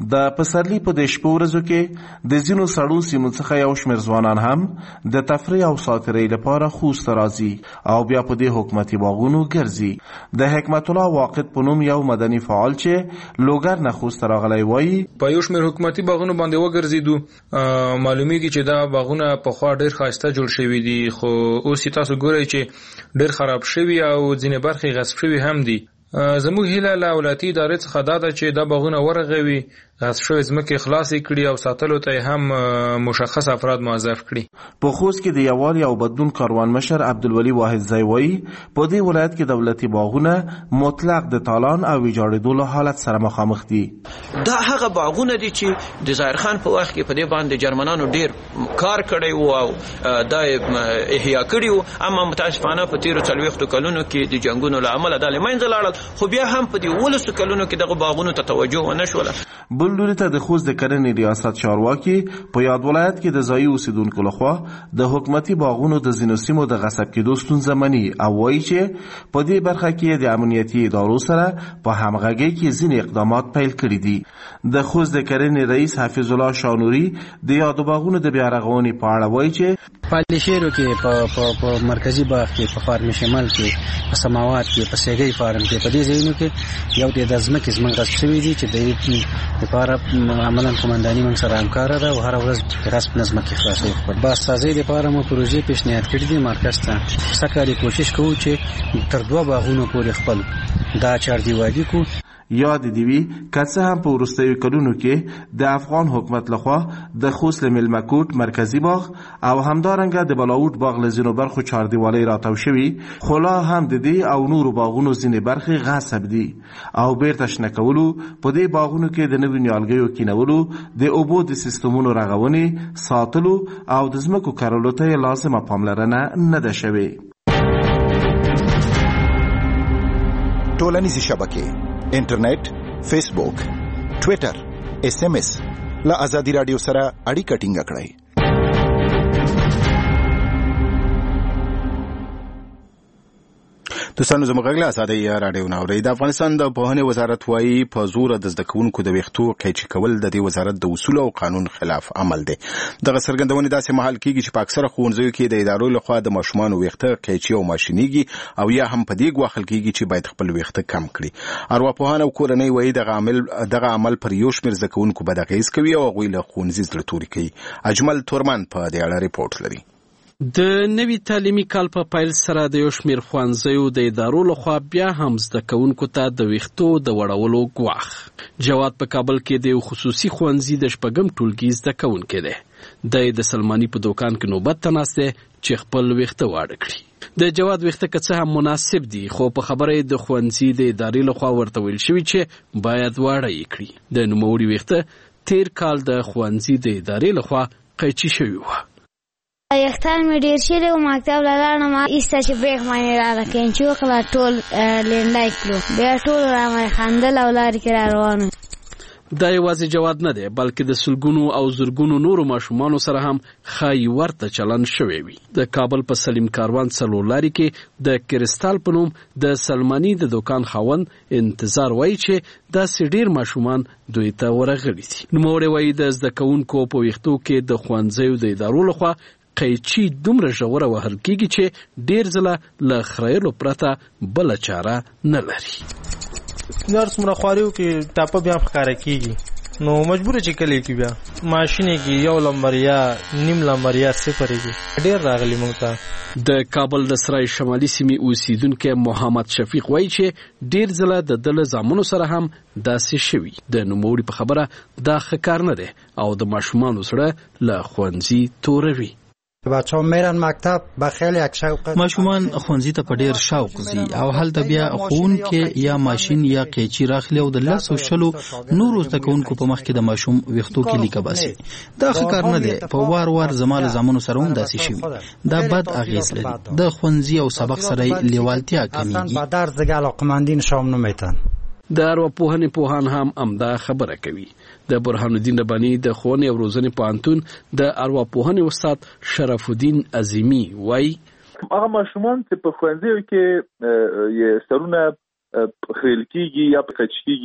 د پسرلی په د شپو ورځو کې د ځینو سړو سیمو څخه یو شمېر ځوانان هم د تفریح او ساتیرۍ لپاره خوست ته راځي او بیا په دې حکومتي باغونو ګرځي. د حکمت الله واقد په نوم یو مدني فعال چې لوګر نه خوست راغلی وایي په یو شمېر حکومتي باغونو باندې وګرځېدو، معلومیږي چې دا باغونه پخوا ډېر ښایسته جوړ شوي دي، خو اوس تاسو ګورئ چې ډېر خراب شوي او ځینې برخې غصب شوي هم دي. زموږ هیله له ولایتي ادارې څخه دا ده چې دا باغونه ورغوي، غصب شوې ځمکې خلاصې کړي او ساتلو ته هم مشخص افراد موظف کړي. په خوست کې د یووالي او بدلون کاروان مشر عبدالولي واحد ځای وایي په دې ولایت کې دولتي باغونه مطلق د تالان او ویجاړېدو له حالت سره مخامخ دي. دا هغه باغونه دي چې د ظاهر خان په وخت کې په دې باندې جرمنانو ډېر کار کړی و او دا احیا کړي و، اما متاسفانه په تیرو څلوېښتو کلونو کې د جنګونو له امله دا له منځه لاړل، خو بیا هم په دې ولسو کلونو کې دغه باغونو ته توجه ونه شوله. بل لوري ته د خوست د کرنې ریاست چارواکي په یاد ولایت کې د ځایي اوسیدونکو لخوا د حکومتي باغونو د ځینو سیمو د غصب کېدو ستونزه مني او وایي چې په دې برخه کې د امنیتي ادارو سره په همغږۍ کې ځینې اقدامات پیل کړي دي. د خوست د کرنې رئیس حفیظ الله شانوري د یادو باغونو د بیا رغونې په اړه وایي چې پالیشیرو کې په مرکزي باغ کې، په فارم شمال کې، په سماوات کې، په سیګي فارم کې، په دې ځایونو کې یو د ځمکې زموږ غصب شوي دي چې د لپاره عملاً قومنداني موږ سره همکاره ده او هره ورځ غصب نه ځمکې خلاصوي. بازسازۍ لپاره مو پروژې پیشنهاد کړي دي مرکز ته. سږکال کوشش کوو چې تر دوه باغونو پورې خپل دا چاردیوالي کو. یاد دی وی که څه هم په وروستیو کلونو کې د افغان حکومت لخوا د خوست ملمکوټ مرکزي باغ او همدارنګه د بلاوټ باغ له ځینو برخو چاردیوالۍ راتاو شوي، خو لا هم د دې او نورو باغونو ځینې برخې غصب دي او بیرته شنه کولو په دې باغونو کې د نوي نیالګیو کینولو، د اوبو د سیستمونو رغونې، ساتلو او د ځمکو کرلو ته لازمه پاملرنه نه ده شوې. ټولنیزې شبکې انټرنیټ، فیسبوک، ټویټر، ایس ایم ایس له ازادي راډیو سره اړیکه ټینګه کړئ. دوستانو زموږ غږ له ازادي راډیو نه اورئ. د افغانستان د پوهنې وزارت وایي په زور د زده کوونکو د ویښتو قیچي کول د دې وزارت د اصولو او قانون خلاف عمل دی. دغه څرګندونې داسې مهال کېږي چې په اکثره ښوونځیو کې د ادارو لخوا د ماشومانو ویښته قیچي او ماشینیږي او یا هم په دې ګواښل کېږي چې باید خپل ویښته کم کړي. ارواپوهان او کورنۍ وایي دغه عمل دغه عمل پر یو شمېر زده کوونکو بد اغېز کوي او هغوی له ښوونځي زړه توري کوي. اجمل تورمن په دې اړه ریپورټ لري. د نوي تعلیمي کال په پیل سره د یو شمېر ښوونځیو د ادارو لخوا بیا هم زده کوونکو ته د ویښتو د وړولو ګواښ. جواد په کابل کې د یو خصوصي ښوونځي د شپږم ټولګي زده کوونکی دی. دی د سلماني په دوکان کې نوبت ته ناست دی چې خپل ویښته واړه کړي. د جواد ویښته که څه هم مناسب دي، خو په خبره د ښوونځي د ادارې لخوا ورته ویل شوي چې باید واړه یې کړي. د نوموړي ویښته تیر کال د ښوونځي د ادارې لخوا قیچي شوي وه. یختان مې ډېر شوی و، مکتب له لاړم ایسته چې برېک باندې راغله کینچي وکړه، ټول لنډی کړو، بیا ټولو رامې خندل او لارې کې را روان. دا یوازې جواد نه دی بلکې د سلګونو او زرګونو نورو ماشومانو سره هم ښایي ورته چلند شوی وي. د کابل په سلیم کاروان څلور لارې کې د کرسټال په نوم د سلماني د دوکان خاوند انتظار وایي چې داسې ډېر ماشومان دوی ته ورغلي دي. نوموړی وایي د زده کوونکو په ویښتو کې د ښوونځیو د ادارو لخوا قیچي دومره ژوره وهل کېږي چې ډېر ځله له خریلو پرته بله چاره نه لري. نور څومره خواریو کې ټاپه بیا ښکاره کېږي نو مجبور چې کلی کې بیا ماشینې کې یو لمبر یا نیم لمبر یا صفر کې ډېر راغلي موږ ته. د کابل د سرای شمالي سیمې اوسیدونکی محمد شفیق وایي چې ډېر ځله د ده له زامنو سره هم داسې شوي. د نوموړي په خبره دا ښه کار نه دی او د ماشومانو زړه له ښوونځي توروي. بچه‌ها میرن مکتب به خیلی یک شوق. ماشومان ښوونځي ته په ډیر شوق ځي او هلته بیا ښوونکی یا ماشین یا قیچي راخلي او د لسو شلو نورو زده کوونکو په مخ کې د ماشوم ویښتو کې لیکه باسي. دا ښه کار نه دی. په وار وار زما له زامنو سره هم داسې شوي. دا بد اغېز لري. د ښوونځي او سبق سره لیوالتیا کمیږي. با درس دیگه علاقمندی نشان نمیتن. د ارواپوهنې پوهان هم همدا خبره کوي. د برهان الدین رباني د ښوونې او روزنې پوهنتون د ارواپوهنې استاد شرف الدین عظیمي وایي هغه ماشومان چې په ښوونځیو کې یې سرونه خریل کېږي یا قیچي کېږي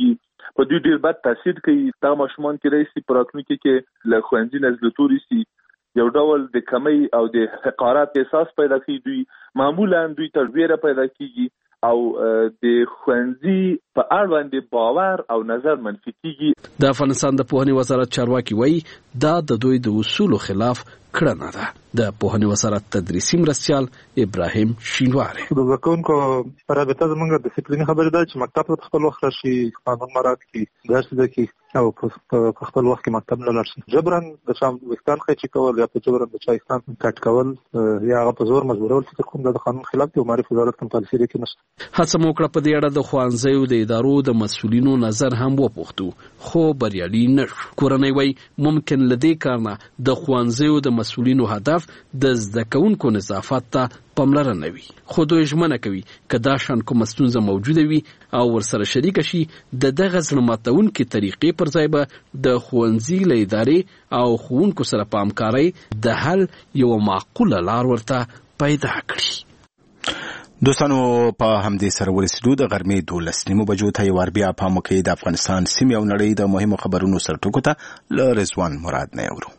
په دوی ډیر بد تاثیر کوي. دا ماشومان کې رئیسي پراتونکو کې له خوندې نزلتوري سي یو ډول د کمی او د حقارت احساس پیدا کوي. دوی معمولا دوی ته ویره پیدا کیږي او د خوندې په اړه باندې باور او نظر منفي کیږي. د افغانستان د پوهنې وزارت چارواکي وایي دا د دوی د اصولو خلاف کړنه ده. د پوهنې وزارت تدریسي مرستیال ابراهیم شینواری: د زکونکو رابطه زمونږ د ډیسپلین خبره ده چې مکتب ته خپل وخت راشي، قانون مراعات کړي، درس زده کړي او په خپل وخت کې مکتب نه لاړ شي. جبران د شام وختان خېچي کول یا په جبران د چایستان کټ کول یا هغه په زور مجبورول چې کوم د قانون خلاف دی او معرفت وزارت کوم پالیسي لري کې نشته. هڅه مو کړه په دې اړه د خوانځیو د ادارو د مسؤلینو نظر هم وپوښتو خو بریالي نه شو. کورنۍ وایي ممکن لدې کارنه د خوانځیو د مسؤلینو هدف د زده کوونکو نظافت ته پاملرنه وي، خو دوی ژمنه کوي که دا شان کومه ستونزه موجوده وي او ورسره شریک شي د دغه زړه ماتونکې طریقې پر ځای به د ښوونځي له ادارې او ښوونکو سره په همکارۍ د حل یوه معقوله لار ورته پیدا کړي. دوستانو په همدې سره ورسېدو د غرمې دولس نیمو بجو ته یو وار بیا پام وکړئ د افغانستان سیمې او نړۍ د مهمو خبرونو سرټکو ته له رضوان مراد نه اورو.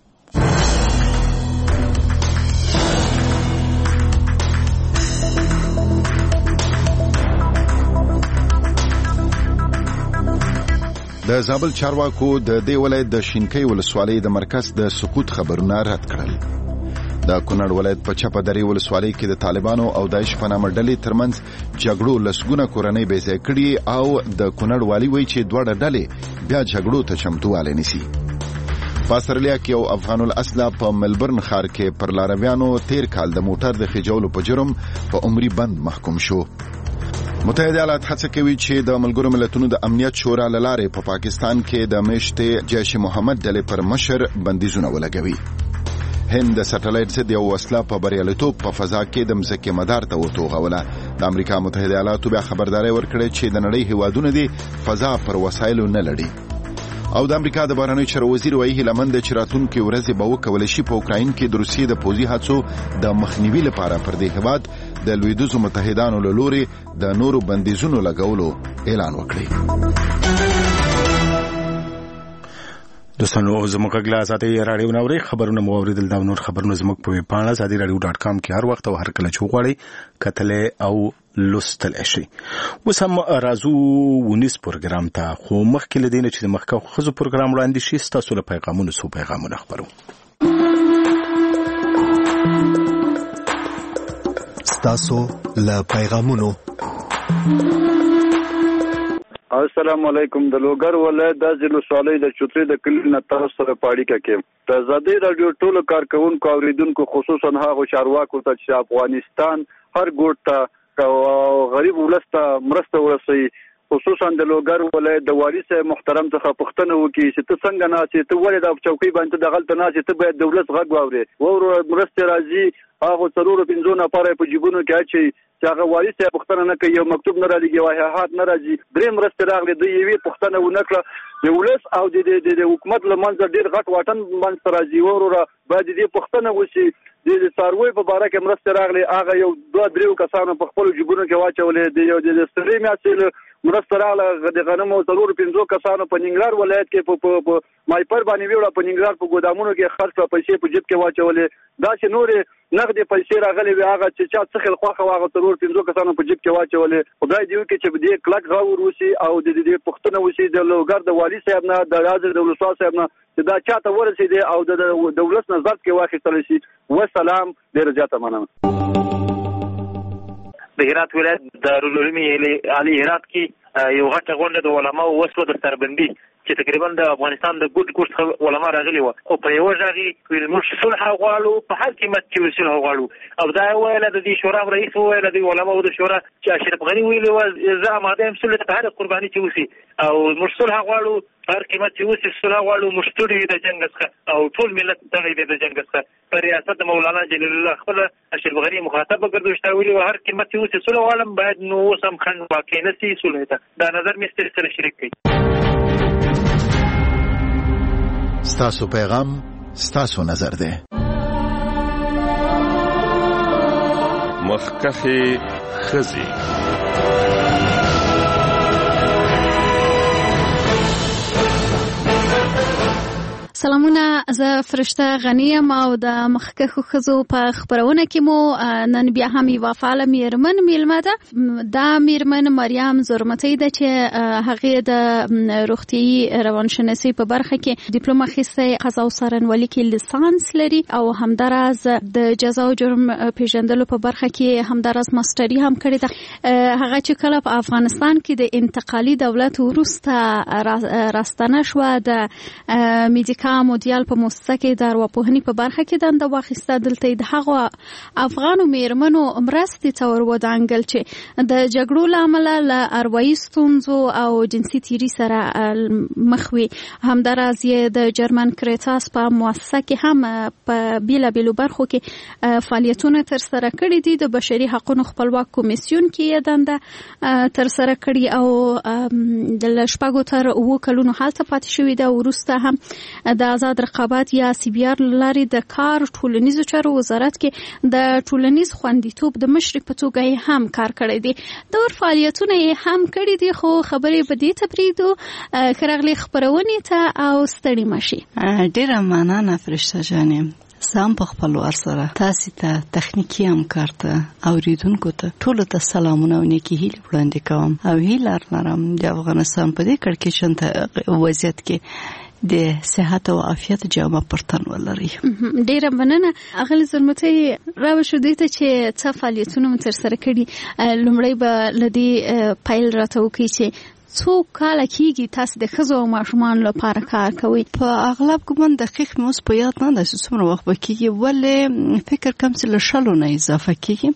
د زابل چارواکو د دې ولایت د شینکۍ ولسوالۍ د مرکز د سقوط خبرونه رد کړل. د کونړ ولایت په چپه درې ولسوالۍ کې د طالبانو او داعش په نامه ډلې ترمنځ جګړو لسګونه کورنۍ بې ځای کړي او د کونړ والي وایي چې دواړه ډلې بیا جګړو ته چمتووالی نیسي. په استرالیا کې یو افغان الاصله په ملبورن ښار کې پر لارویانو تیر کال د موټر د خېجولو په جرم په عمري بند محکوم شو. متحده ایالات هڅه کوي چې د ملګرو ملتونو د امنیت شورا له لارې په پاکستان کې د میشتې جیش محمد ډلې پر مشر بندیزونه ولګوي. هند د سټلایټ ضد یو وسله په بریالیتوب په فضا کې د مځکې مدار ته وتوغوله. د امریکا متحده ایالاتو بیا خبرداری ورکړې چې د نړۍ هیوادونه دي فضا پر وسایلو نه لړي. او د امریکا د بهرنیو چارو وزیر وایي هیله مند چې راتلونکې ورځې به وکولی شي په اوکراین کې د روسیې د پوځي هڅو د مخنیوي لپاره پر دې هیواد د لویدیځو متحدانو له لورې د نورو بندیزونو لګولو اعلان وکړي. دوستانو زموږ غږ له ازادۍ راډیو نوري خبرونه مو اوریدل. دا نور خبرونه زموږ په ویب پاڼه ازادي راډیو ډاټ کام کې هر وخت او هر کله چې وغواړئ کتلې او لوستل شي. اوس هم راځو ونیس پروګرام ته، خو مخکې له دې نه چې د مخکې ښځو پروګرام وړاندې شي ستاسو له پیغامونو څو پیغامونه خپرو. ستاسو له پیغامونو. السلام علیکم. د لوګر ولایت د ځلو سوالۍ د چوتري د کلي نه تاسو سره پاړیکه کې د ازادي رادیو ټولو کارکونکو اوریدونکو خصوصا هغه چارواکو ته چې افغانستان هر ګوټ ته غریب ولسته مرسته ورسوي، خصوصا د لوګر ولایت د والي صاحب محترم څخه پوښتنه وکړي چې ته څنګه ناڅې، ته ولې د چوکۍ باندې د غلطه ناڅې، ته باید د ولس غږ واورې. وورو مرستې راځي هغه څلورو پنځو نفره په جیبونو کې اچي چې هغه والي صاحب پوښتنه نه کوي، یو مکتوب نه رالیږي، واهات نه راځي. درې مرستې راغلې، د یوې پوښتنه ونه کړه. د ولس او د حکومت له منځه ډېر غټ واټن منځته راځي. وروره باید د دې پوښتنه وشي. د څارویو په باره کې مرستې راغلې، هغه یو دوه دریو کسانو په خپلو جیبونو کې واچولې. د یو د ستړي میاشتې مرسته راغله د غنمو څلورو پنځو کسانو په ننګرهار ولایت کې په مایپر باندې ویوړه، په ننګرهار په ګودامونو کې خرڅ کړه، پیسې په جیب کې واچولې. داسې نورې نغدې پیسې راغلې وي، هغه چې چا څه خل خوښه وه هغه څلور پنځو کسانو په جیب کې واچولې. خدای دې وکړي چې په دې کلک غور وشي او د دې پوښتنه وشي د لوګر د والي صاحب نه، د راز د ولسوال صاحب نه، چې دا چاته ورسېدي او د دولت نظر کې واخیستل شي. وسلام، ډېره زیاته مننه. د هرات ولایت دارالعلوم علي هرات کې یو غټه غونډه د علماو وسلو د سربندي چې تقریبا د افغانستان د ګوټ ګوټ علما راغلي وو او په یو ځای کې موږ صلح غواړو، په هر قیمت کې صلح غواړو. او دا ویل د دې شورا رئیس ویل د علماو د شورا چې اشرف غني ویلي و زه آماده یم صلح ته هر قرباني چې وسی او موږ صلح غواړو، هر قیمت چې وسی صلح غواړو. مشتړي د جنگ څخه او ټول ملت دغه د جنگ څخه پر ریاست مولانا جلیل الله خپل اشرف غني مخاطب ګرځوشته ویلي و هر قیمت چې وسی صلح غواړم، باید نو سم خن واقع نسی صلح ته. دا نظر مستر سره شریک کړي. ستاسو پیغام ستاسو نظر ده. مخکخي خزي سلامونه، زه فرشته غنیم او د مخکښو ښځو په خپرونه کې مو نن بیا هم یوه فعاله میرمن میلمه ده. دا میرمن مریم زرمتی ده چې هغې د روغتیایي روانشناسۍ په برخه کې ډیپلوم اخیستی، قضا او څارنوالي کې لیسانس لري او همداراز د جزا او جرم پیژندلو په برخه کې همداراز ماستري هم کړې ده. هغه چې کله په افغانستان کې د انتقالي دولت وروسته راستنه شوه، د میډیکا مدیال په مؤسسه کې د ارواپوهنې په برخه کې دنده واخیسته. دلته د هغو افغانو میرمنو مرستې ته ور ودانګل چې د جګړو له امله له اروايي ستونزو او جنسي تیري سره مخ وي. همداراز یې د جرمن کریتاس په مؤسسه کې هم په بیلابیلو برخو کې فعالیتونه ترسره کړي دي. د بشري حقوقو خپلواک کمیسیون کې یې دنده ترسره کړي او د شپږو تر اوو کلونو هلته پاتې شوې ده. وروسته هم د آزاد رقابت یا سی بی آر لارې د کار ټولنیزو چارو وزارت کې د ټولنیز خوندیتوب د مشرې په توګه هم کار کړی دی. د ور فعالیتونه یې هم کړي دي، خو خبرې په دې ته پرېږدو. ښه راغلې خپرونې ته او ستړي مه شئ. ډېره مننه فرشته جانې. زم په خپل ور سره تاسو ته تخنیکی همکار ته اوریدونکو ته ټول ته سلامونه او نیکی هیله وړاندې کوم او هیله لرم د افغانستان په دې کړکېچن ته وضعیت کې د صحت او عافیت جامه پرتن ولري. ډیره مننه. اغلی زرمتی راو شو دې ته چې څه فعالیتونه تر سره کړي. لومړی به لدی پایل راته وکړي چې څو کاله کېږي تاسو د ښځو او ماشومانو لپاره کار کوئ؟ په اغلب ګومان دقیق مې اوس په یاد نه ده چې څومره وخت به کېږي، ولې فکر کوم چې له شلو نه اضافه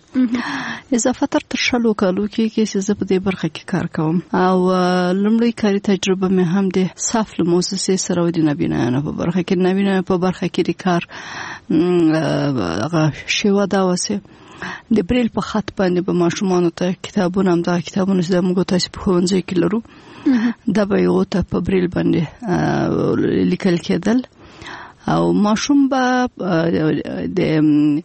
کېږي. اضافه تر تر شلو کالو کېږي چې زه په دې برخه کې کار کوم. او لومړی کاري تجربه مې هم د صاف له مؤسسې سره و د نبینانو په برخه کې نبینانو په برخه کې د کار هغه شیوه دا وسه د بریل په خط باندې به ماشومانو ته کتابونه هم دا کتابونه چې موږ تاسو په ښوونځي کې لرو دا به یو ته په بریل باندې لیکل کېدل او ماشوم به د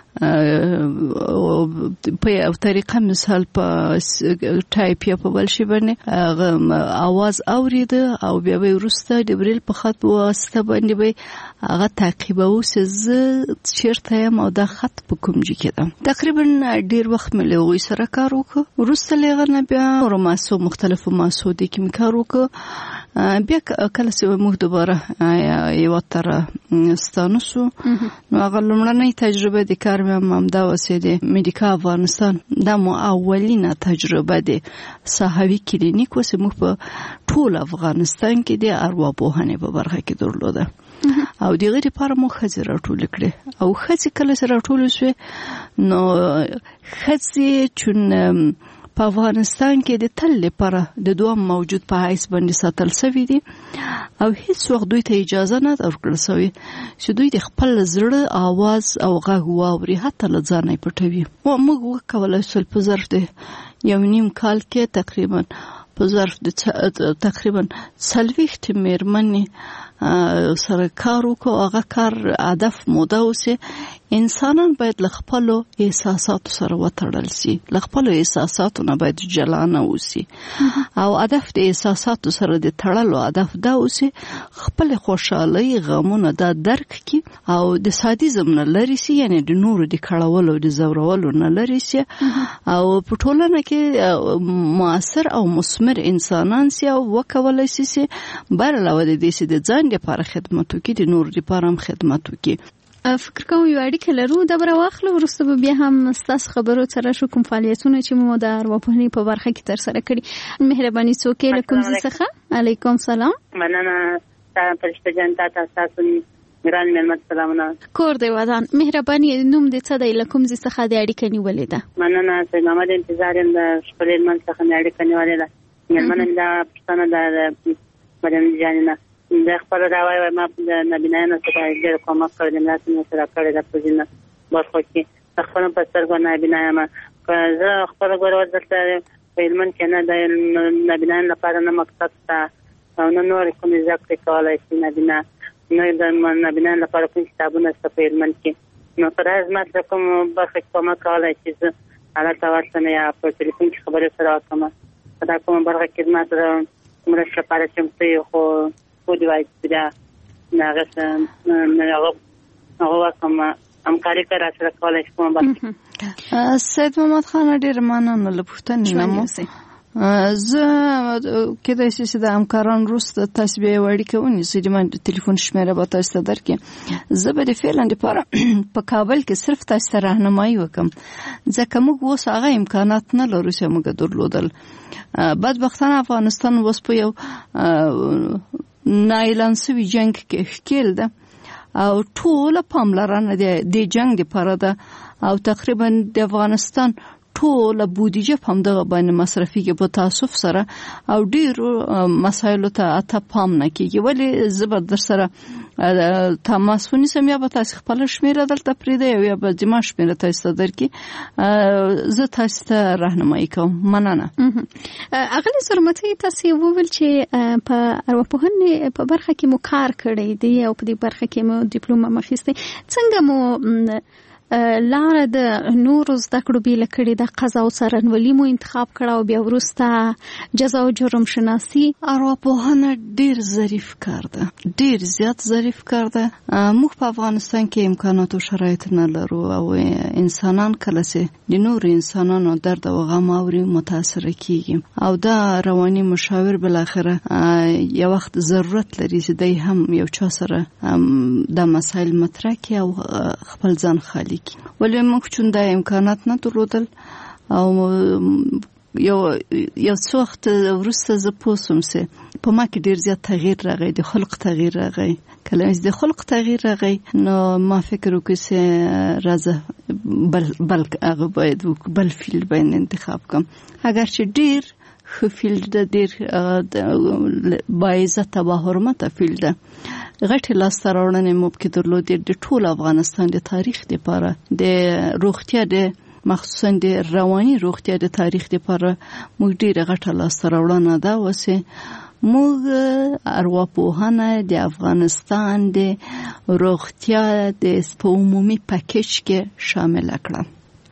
په یو طریقه مثال په ټایپ یا په بل شي باندې आवाज اورید او بیا به ورسته د بریل په خط واسطه باندې به هغه تعقیبو چې چیرته یم او دا خط په کوم ځای کې ده. تقریبا ډیر وخت مې له وې سره کار وکړ. ورسته لغه نه بیا ورماسو مختلفو ماسودي کې کار وکړ. بیا کله چې موږ دوباره یو تر ستانسو نو هغه لومړنۍ تجربه د کار مې هم دا وسه د میډیکا افغانستان دا مو اولینه تجربه د صحوي کلینیک وسه موږ په ټول افغانستان کې د ارواپوهنې په برخه کې درلوده او دغه لپاره مو خځې راټول کړې او خځې کله سره راټول شوې نو خځې چون په افغانستان کې د تل لپاره د دوام موجود په حیث باندې ساتل شوی دي او هیڅ وخت دوی ته اجازه نه ورکړل شوی چې دوی د خپل زړه आवाज او غږ واوري حتی له ځانه پټوي. او موږ وکولای شو په ظرف د یو نیم کال کې تقریبا په ظرف د تقریبا څلوېښت میرمنې سره کار وکړو. هغه کار هدف موده اوسه انسانان باید له خپل احساساتو سره وتړل شي، له خپل احساساتو نه باید جلا نه اوسي او هدف د احساساتو سره د تړلو هدف دا اوسه خپل خوشحالي غمونه دا درک کی او د سادیزم نه لري سي، یعنی د نورو د کړهولو د زورولو نه لري سي او په ټولنه کې مؤثر او مثمر انسانان سي او وکولای سي بر علاوه د دې سي د ځان لپاره خدمت وکړي، د نورو لپاره هم خدمت وکړي. فکر کوم یو اړیکه لرو دا بره واخلو وروسته به بیا هم ستاسو خبرو سره شو کوم فعالیتونه چې مو د ارواپوهنې په برخه کې تر سره کړي. مهرباني څوک له کوم ځای څخه؟ علیکم سلام. مننه فرشته جان تاسو ګران مېلمه سلامونه. کور دی ودان. مهرباني نوم دې څه دی له کوم ځای څخه د اړیکه نیولې ده؟ مننه سید محمد انتظار یم د خپل مېلمه څخه اړیکه نیولې ده. مېلمه دا پښتنه د مریم جانینه د خپل راوي ما د نبینانو سره ډېر کومک کړی د ناسنه سره کړی د پوزینه برخو کې خپل په سترګو نبینانه ما زه خپل غوړ ورته په علم کې نه د نبینانو لپاره نه مقصد تا او نه نور کوم ذکر کولای شي نبینا نه د نبینانو لپاره کوم کتابونه ست په علم کې نو پر از ما کوم برخه کومک کولای شي زه اله تاسو نه یا په ټلیفون کې خبرې سره کوم دا کوم برخه کې ما سره مرسته لپاره چمته خو خو دی وایي دا هغه څه هغه هغه کوم همکاري کرا سره کولای شم. سید محمد خان ډیر مننه له پوښتنې نه زه کېدای شي چې د همکاران وروسته تاسو بیا یو اړیکه ونیسئ د ما تلیفون شمېره به تاسو ته درکړم. زه به د فعلا دپاره په کابل کې صرف تاسو ته راهنمایي وکړم ځکه موږ اوس هغه امکانات نه لرو چې موږ درلودل. بدبختانه افغانستان اوس په یو نااعلان سوي جنګ کې ښکېل ده او ټوله پاملرنه د جنګ دپاره ده او تقریبا د افغانستان ټوله بودیجه په همدغه باندې مصرفیږي په تاسف سره او ډیرو مسایلو ته اته پام نه کیږي. ولې زه به در سره تماس ونیسم یا به تاسو خپله شمېره دلته پرېږدئ یا به زما شمېره تاسو ته درکړي، زه تاسو ته راهنمایي کوم. مننه. اغلې زرمتۍ تاسو وویل چې په ارواپوهنې په برخه کې مو کار کړی دی او په دې برخه کې مو ډیپلوم هم اخیستی. څنګه مو لاره د نورو زده کړو بیله کړې ده؟ قضا او څارنوالي مو انتخاب کړه او بیا وروسته جزا او جرم شناسي. ارواپوهنه ډیر ظریف کار ده، ډیر زیات ظریف کار ده. موږ په افغانستان کې امکانات او شرایط نه لرو او انسانان کله چې د نورو انسانانو درد او غم اوري متاثره کیږي او دا رواني مشاور بالاخره یو وخت ضرورت لري چې دی هم یو چا سره دا مسایل مطرح کړي او خپل ځان خالي. ولی موږ چون دا امکانات نه درلودل او یو یو څو وخت وروسته زه پوه سوم چې په ما کې ډېر زیات تغییر راغی، د خلق تغییر راغی. کله چې د خلق تغییر راغی نو ما فکر وکړ چې راځه بل بل هغه باید بل فیلډ باید انتخاب کړم. اگر چې ډېر ښه فیلډ ده، ډېر باعزته او باحرمته فیلډ ده. غټې لاسته راوړنې مو پکې درلودې د ټول افغانستان د تاریخ دپاره، د روغتیا د مخصوصا د رواني روغتیا د تاریخ دپاره موږ ډېره غټه لاسته راوړنه ده وسې موږ ارواپوهنه د افغانستان د روغتیا د په عمومي پکیج کې شامل کړه.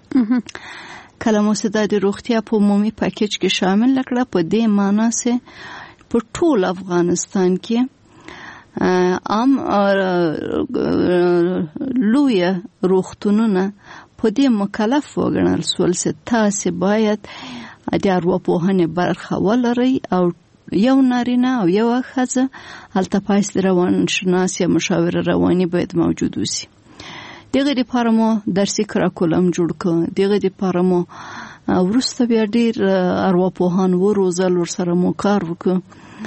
کله مو چې دا د روغتیا په عمومي پکیج کې شامل کړه په دې معنا چې په ټول افغانستان کې ام لویه روغتونونه په دې مکلف وګڼل شول چې تاسو باید د ارواپوهنې برخه ولرئ او یو نارینه او یو ښځه هلته پایس روان شناس یا مشاور رواني باید موجود وي. دغه لپاره مو درسي کراکولم جوړ کړ. دغه لپاره مو وروسته بیا ډېر ارواپوهان وروزل، ورسره مو کار وکړ.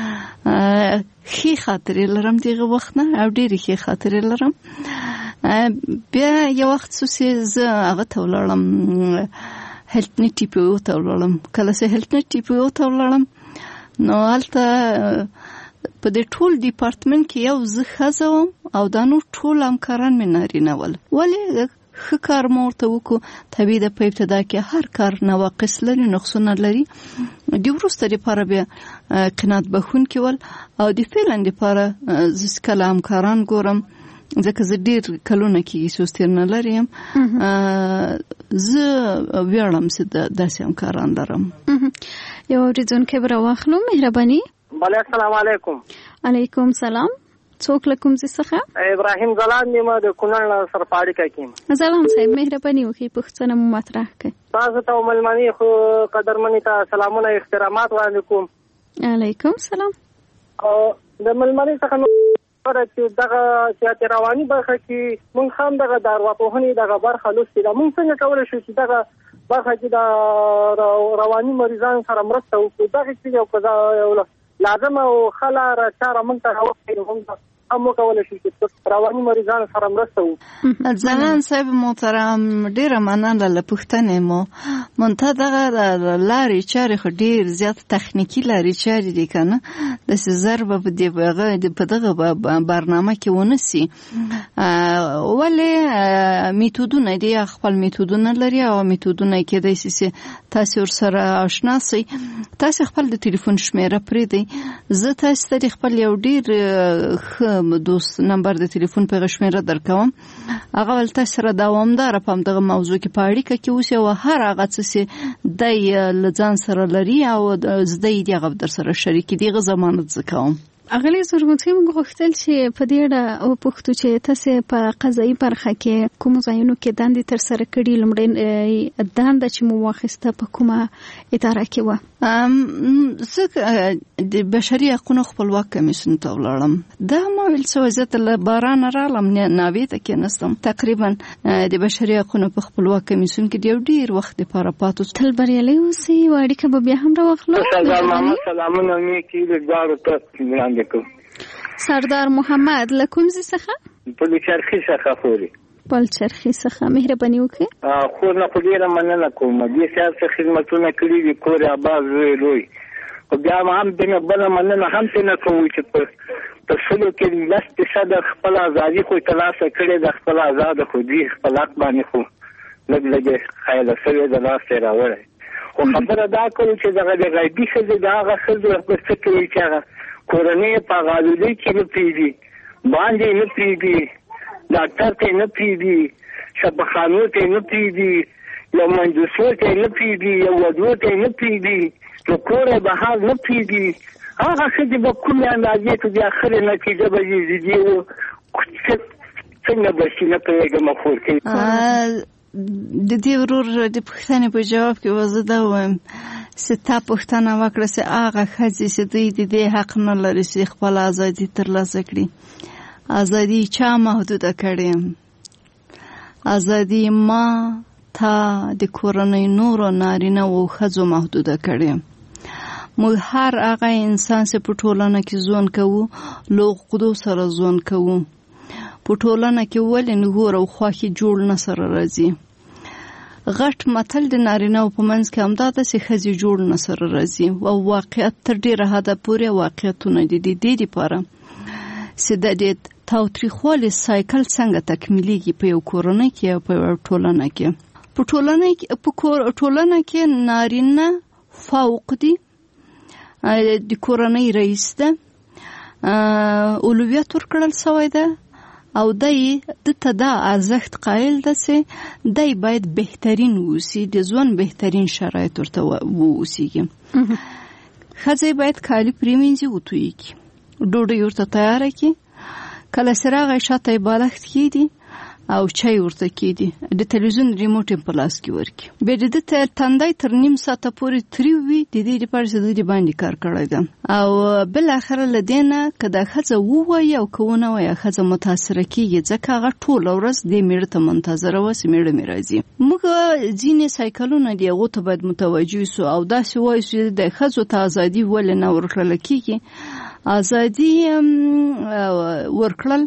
ښې خاطرې لرم دغه وخت نه او ډېرې ښې خاطرې لرم. بیا یو وخت څو چې زه هغه ته ولاړم هیلټني ټي پی او ته ولاړم. کله چې هیلټني ټي پی او ته ولاړم نو هلته په دې ټول ډیپارټمنټ کې یو زه ښځه وم او دا نور ټول همکاران مې نارینه ول. ولې ښه کار مو ورته وکړو. طبیعي ده په ابتدا کې هر کار نواقص لري، نقصونه لري. د وروسته دپاره بیا قناعت بښونکي ول او د فعلا دپاره زه کله همکاران ګورم ځکه زه ډېر کلونه کېږي څو تېر نه لرم، زه ویاړم چې داسې همکاران لرم. یو اورېدونکی به راواخلو. مهرباني. بله السلام علیکم. علیکم سلام. څوک له کوم ځای څخه؟ ابراهیم ځلاند یم د کونړ سره په اړیکه کې یم. ځلاند صاحب مهرباني وکړئ پوښتنه مو مطرح کړئ. تاسو ته مېلمنې خو قدرمنې ته سلامونه احترامات وړاندې کوم. علیکم سلام. او د مېلمنې څخه نو چې دغه سیاست رواني برخه کې مونږ هم دغه د ارواپوهنې دغه برخه لوستې ده. مونږ څنګه کولی شو چې دغه برخه کې د رواني مریضانو سره مرسته وکړو؟ دغه کې یو لازم او خلا را چاره مونږ ته راوښیي نو مونږ هم وکولی شو چې رواني مریضانو سره مرسته وکړو. ځلاند صاحب محترم ډېره مننه له پوښتنې مو. منتها دغه لارې چارې خو ډېر زیات تخنیکي لارې چارې دي که نه، داسې زر به په دغه برنامه کې ونه سي. ولې میتودونه دي، خپل میتودونه لري او میتودونه یې کېدای شي چې تاسې ورسره اشنا سئ. تاسې خپل د تلیفون شمېره پرېږدئ. زه تاسې ته د خپل یو ډېر ښه دوست نمبر د تلیفون په شمېره درکوم. هغه ول تاسو سره دوامداره په همدغه موضوع کې په اړیکه کې اوسئ او هر هغه څه چې دی له ځان سره لري او زده یې د هغه در سره شریکي دي هغه ضمانت زه کوم. اغلی زرغونتي موږ غوښتل چې په دې اړه وپوښتو چې تاسو په قضایي برخه کې کوم ځایونو کې دندې تر سره کړي، لومړی دنده چې مو واخیسته په کومه اداره کې وه؟ زه د بشري حقوقو خپلواک کمیسیون ته ولاړم. دا ما ویل څه وضعیت له باران رالم ناوې ته کېناستم. تقریبا د بشري حقوقو په خپلواک کمیسیون کې ډېر ډېر وخت دپاره پاتو. تل بریالي اوسئ او اړیکه به بیا هم راواخلو. سردار محمد سلامونه نیکي لږدارو ته وړاندې کوم. سردار محمد له کوم ځای څخه؟ پلچرخي څخه خوري. پلچرخي څخه مهرباني وکړئ. خو نه خو ډېره مننه کوم. دې سیار څه خدمتونه کړي دي، کور یې آباد لوی لوی. خو بیا هم دنه بله مننه هم ترې نه کوو چې په سلو کې لس فیصده خپل ازادي خو یې ترلاسه کړې ده، خپل ازاده خو دوی خپل حق باندې خو لږ لږ خیاله شوې ده، لاس یې راوړی. خو خبره دا کوو چې دغه د غیبي ښځې د هغه ښځو په څه کوي چې هغه کورنۍ په غالولۍ کې نه پرېږدي، باندې نه پرېږدي، ډاکټر ته نه پرېږدي، شفاخانو ته نه پرېږدي، یو مندوسو ته نه پرېږدي، یو ودو ته نه پرېږدي، نو کور یې بهر نه پرېږدي. هغه ښځې به کومې اندازې ته بیا خرې نتیجه به یې زیږي و څنګه به شي نه پوهېږم خور کوي. د دې ورور د پوښتنې په جواب کې به زه دا ووایم چې تا پوښتنه وکړه چې هغه ښځې چې دوی د دې حق نه لري چې خپله ازادي ترلاسه کړي. ازادي چا محدوده کړې؟ ازادي ما تا د کورنۍ نورو نارینه و ښځو محدوده کړې. موږ هر هغه انسان چې په ټولنه کې ژوند کوو له حقوقو سره ژوند کوو. په ټولنه کې ولې نګور او خواښې جوړ نه سره راځي. غټ متل د نارینه په منځ کې همدا ده چې ښځې جوړ نه سره راځي او واقعیت تر ډېره حده پورې واقعیتونه دي. د دې دپاره چې د دې تاوتریخوالي سایکل څنګه تکمیلیږي په یو کورنۍ کې او په یو ټولنه کې. په ټولنه کې په ټولنه کې نارینه فوق دي، د کورنۍ رئیس ده، اولویت ورکړل شوی ده او دی دته دا ارزښت قایل ده چې دی باید بهترین اوسي، د ژوند بهترین شرایط ورته واوسیږي. ښځې باید کالي پرېمینځي، وتویږي، ډوډۍ ورته تیاره کړي، کله چې راغی شاته یې بالښت کېږدي او چای ورته کېږدي، د تلویزیون ریموټ یې په لاس کې ورکړي. بیا د ده تندی تر نیم ساعته پورې تریو وي، د دې لپاره چې د دې باندې کار کړی ده. او بالاخره له دې نه که دا ښځه ووایي او که ونه وایي ښځه متاثره کېږي، ځکه هغه ټوله ورځ دې مېړه ته منتظره وه چې مېړه مې راځي. موږ ځینې سایکلونه دي هغو ته باید متوجه سو او داسې وایو چې د ښځو ته ازادي ولې نه ورکړل کېږي. ازادي ورکړل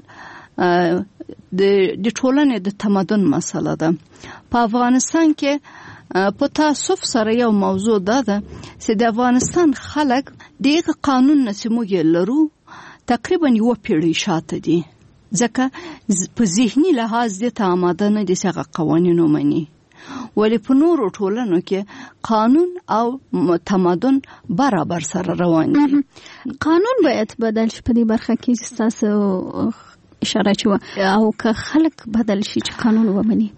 د د ټولنې د تمدن مسله ده. په افغانستان کې په تاسف سره یو موضوع ده ده چې د افغانستان خلک دغه قانون نه چې موږ لرو تقریبا یو پیړۍ شاته دي، ځکه په ذهني لحاظ دې ته آماده نه دي چې هغه قوانین ومني. ولی په نورو ټولنو کې قانون او تمدن برابر سره روان دي. قانون باید بدل شي په دې برخه کې چې تاسو اشاره چوه او که خلک بدل شي چې قانون ومني.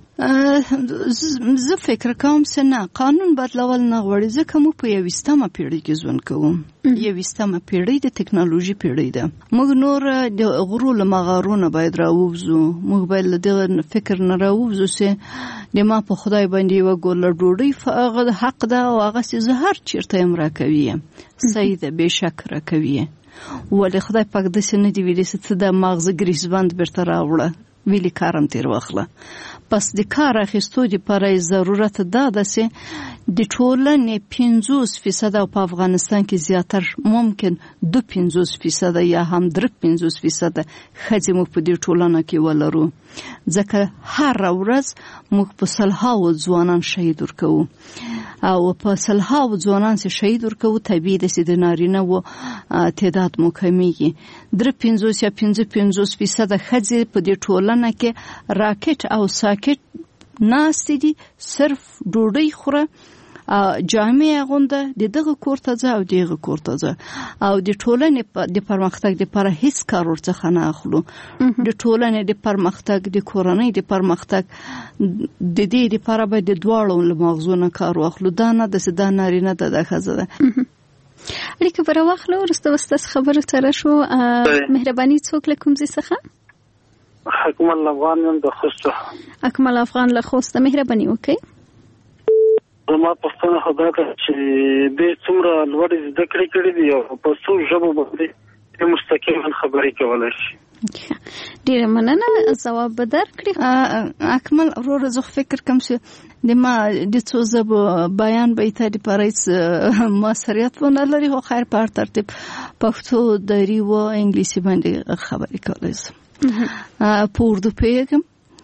زه فکر کوم چې نه، قانون بدلول نه غواړي، ځکه موږ په یویشتمه پیړۍ کې ژوند کوو. یویشتمه پیړۍ د ټکنالوژي پیړۍ ده. موږ نور د غرو له مغارو نه باید راووځو. موږ باید له دغه فکر نه راووځو چې د ما په خدای باندې یوه ګوله ډوډۍ حق ده او هغه چې زه هر چېرته یم راکوي، صحیح ده، بېشک راکوي. ولی خدای پاک داسې نه دی ویلي چې ته د ماغزه ګریزبند بیرته راوړه، ویلي کارم تیر واخله. پس د کار اخیستو دپاره ضرورت دا ده چې د ټولنې پنځوس فیصده او په افغانستان کې زیاتر ممکن دو پنځوس فیصده یا هم درې پنځوس فیصده ښځې موږ په دې ټولنه کې ولرو، ځکه هره ورځ موږ په سلهاوو ځوانان شهید ورکوو او په سلهاوو ځوانان چې شهید ورکوو طبیعي ده چې د نارینه و تعداد مو کمیږي. درې پنځوس یا پنځه پنځوس فیصده ښځې په دې ټولنه کې راکټ او ساکټ ناستې دي، صرف ډوډۍ خوره، جامې اغونده، د دغه کور ته ځه او دغه کور ته ځه او د ټولنې د پرمختګ دپاره هیڅ کار ورڅخه نه اخلو. د ټولنې د پرمختګ، د کورنۍ د پرمختګ د دې دپاره باید د دواړو له مغزو نه کار واخلو. دا نه ده چې دا نارینه ده دا ښځه ده. اړیکه به راواخلو. وروسته به ستاسو خبرو ته راشو. مهرباني څوک له کوم ځای څخه؟ اکمل افغان یم د خوست څخه. اکمل افغان له خوست. مهرباني وکړئ. زما پوښتنه خو دا ده چې دې څومره لوړې زده کړې کړې دي او په څو ژبو باندې مستقیما خبرې کولی شي؟ ډیره مننه. ځواب به درکړي. اکمل وروره زه فکر کوم چې د ما د څو ژبو بیان به ته د پاره موثریت ونه لري، خو خیر په هر ترتیب پښتو، دري و انګلیسي باندې خبرې کولی شم. په اردو پیږم،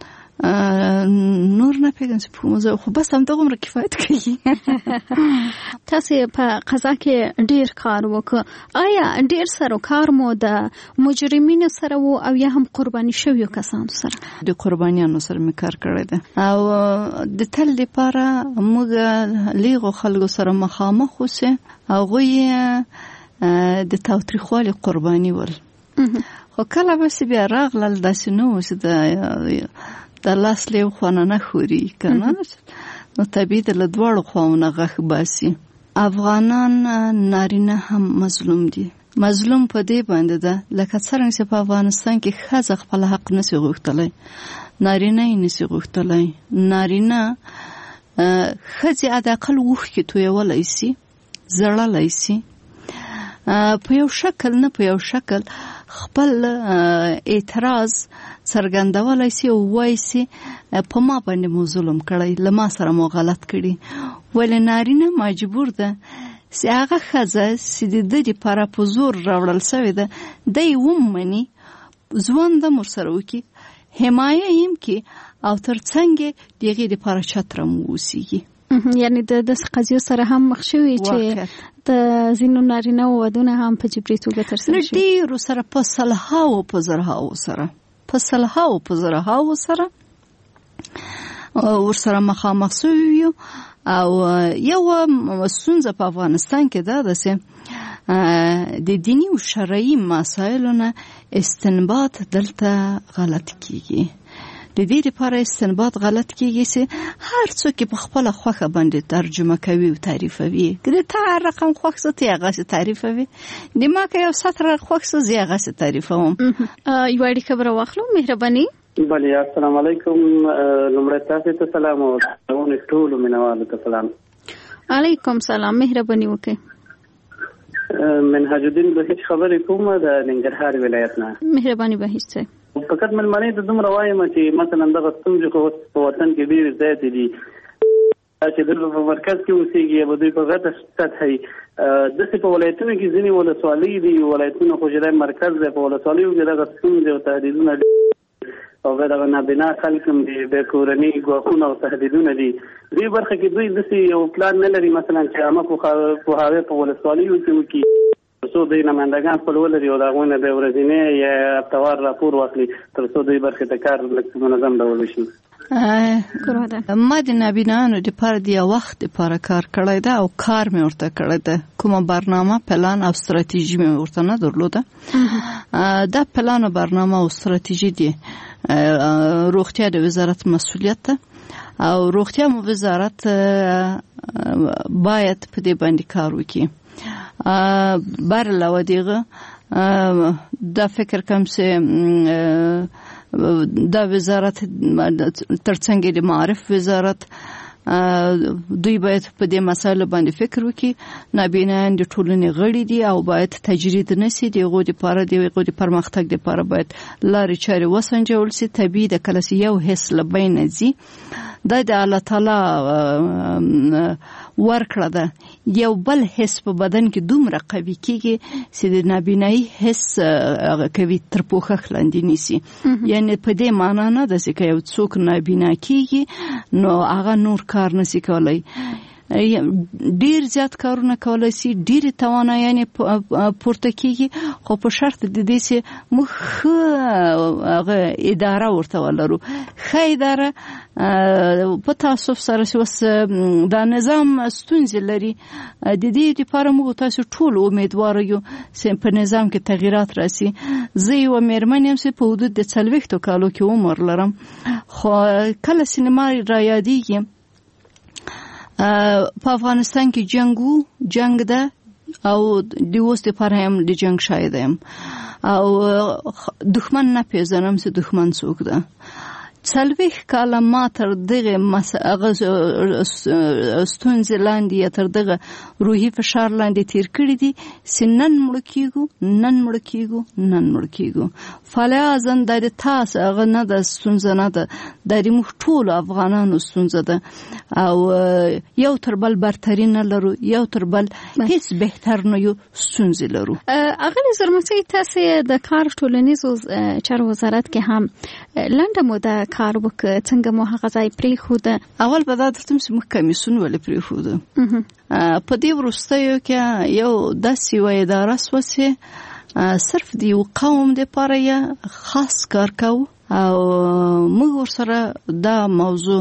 نور نه پیږم چې په موزه، خو بس هم دغومره کفایت کوي. تاسو په قضا کې ډیر کار وکړ. آیا ډیر سره کار مو د مجرمینو سره وو او یا هم قرباني شویو کسانو سره؟ د قربانیانو سره مې کار کړی دی او د تل لپاره موږ لیغو خلکو سره مخامخ اوسې، هغوی د تاوتریخوالي قرباني ول. خو کله به بیا راغلل داسې نه و چې د لاس لیو خوانه نه خوري که نه، نو طبیعي ده له دواړو خواونه غږ باسي. افغانان نارینه هم مظلوم دي. مظلوم په دې باندې ده لکه څرنګه چې په افغانستان کې ښځه خپل حق نشي غوښتلی، نارینه یې نشي غوښتلی. نارینه ښځې حداقل اوښکې تویولی سي، زړلی سي، په یو شکل نه په یو شکل خپل اعتراض څرګندولی سي او وایي سي په ما باندې مو ظلم کړی، له ما سره مو غلط کړي. ولې نارینه مجبور ده چې هغه ښځه چې د ده دپاره په زور راوړل سوې ده دی ومني، ژوند هم ورسره وکړي، حمایه یې هم کړي او تر څنګ یې د هغې دپاره چتره مو اوسېږي. یعنی د داسې قضیو سره هم مخ شوي چې د ځینو نارینه‌و ودونه هم په جبري توګه ترسره شوي؟ ډېرو سره په سلهاوو په زرهاوو سره په سلهاوو په زرهاوو سره ورسره مخامخ شوي یو. او یو ستونزه په افغانستان کې دا ده چې د دیني او شرعي مسایلو نه استنباط دلته غلط کیږي. د دې لپاره استنباط غلط کیږي چې هر څوک په خپل خوښه باندې ترجمه کوي او تعریفوي. که د تا هر رقم خوښ څه ته هغه تعریفوي، د ما که یو سطر خوښ څه زه هغه تعریفوم. یو اړیکه به راواخلو. مهرباني. بله، السلام علیکم. لومړی تاسو ته سلام او ټولو مینوالو ته سلام. علیکم سلام. مهرباني وکړئ. منهاج الدین بهیج خبرې کوم د ننګرهار ولایت نه. مهرباني بهیج صاحب. فقط ملمنې ته دومره وایم چې مثلا دغه ستونزې خو په وطن کې ډېرې زیاتې دي چې دلته په مرکز کې اوسېږي او دوی په غټه سطحه وي. داسې په ولایتونو کې ځینې ولسوالۍ دي، ولایتونه خو چې مرکز دی، په ولسوالیو کې دغه ستونزې او تهدیدونه او دغه نابینا خلک هم دي، د کورني ګواښونه او تهدیدونه دي. دې برخه کې دوی داسې یو پلان نه لري مثلا چې عامه پوهاوی په ولسوالیو کې وکړي، تر څو دوی نمایندګان خپل ولري او د هغوی نه د ورځني یا هفتوار راپور واخلي، تر څو دوی برخې ته کار لږ منظم ډول وشي. ما د نابینانو دپاره د یو وخت دپاره کار کړی ده او کار مې ورته کړی ده. کومه برنامه، پلان او ستراتیژي مې ورته نه درلوده. دا پلان او برنامه او ستراتیژي دی روغتیا د وزارت مسؤلیت ده او روغتیا مو وزارت باید په دې باندې کار وکړي. بر علاوه دیغه دا فکر کوم چې دا وزارت ترڅنګ د معارف وزارت دوی باید په دې مسایلو باندې فکر وکړي. نابینایان د ټولنې غړي دي او باید تجرید نشي، د هغوی دپاره د هغوی د پرمختګ دپاره باید لارې چارې وسنجول سي. طبیعي ده کله چې یو حس له بینه ځي، دا د الله تعالی ورکړه ده. یو بل حس په بدن کې دومره قوي کېږي چې د نابینایي حس کوي تر پوښښ لاندې نیسي. یعنې په دې معنا نه ده چې که یو څوک نابینا کېږي نو هغه نور کار نشي کولی. ډیر زیات کارونه کولای شي، ډیره توانایي پورته کیږي، خو په شرط د دې چې موږ هغه اداره ورته ولرو. ښه اداره په تاسف سره چې اوس دا نظام ستونزې لري، د دې لپاره موږ تاسو ټول امیدوار یو چې په نظام کې تغییرات راسي. زه یو مېرمن یم چې په حدود د څلوېښتو کالو کې عمر لرم، خو کله سینما را یادېږي په افغانستان کې جنگ وو، جنگ ده، او د اوس لپاره هم د جنگ شاهد یم او دښمن نه پیژنم چې دښمن څوک ده. څلوېښت کاله ما تر دغه هغه ستونزې لاندې یا تر دغه روحي فشار لاندې تیر کړي دي چې نن مړه کېږو نن مړه کېږو نن مړه کېږو. فعالیزن دا د تاسو هغه نه ده ستونزه نه ده، دا د موږ ټولو افغانانو ستونزه ده او یو تر بل برتري نه لرو، یو تر بل هیڅ بهتر نه یو، ستونزې لرو. اغلې زرمتۍ تاسې د کار ټولنیزو چارو وزارت کې هم لنډه موده کار وکړ، څنګه مو هغه ځای پرېښوده؟ اول به دا درته چې موږ کمیسیون ولې پرېښوده. په دې وروستیو کې یو داسې یوه اداره سوه چې صرف د یو قوم دپاره یې خاص کار کوو او موږ ورسره دا موضوع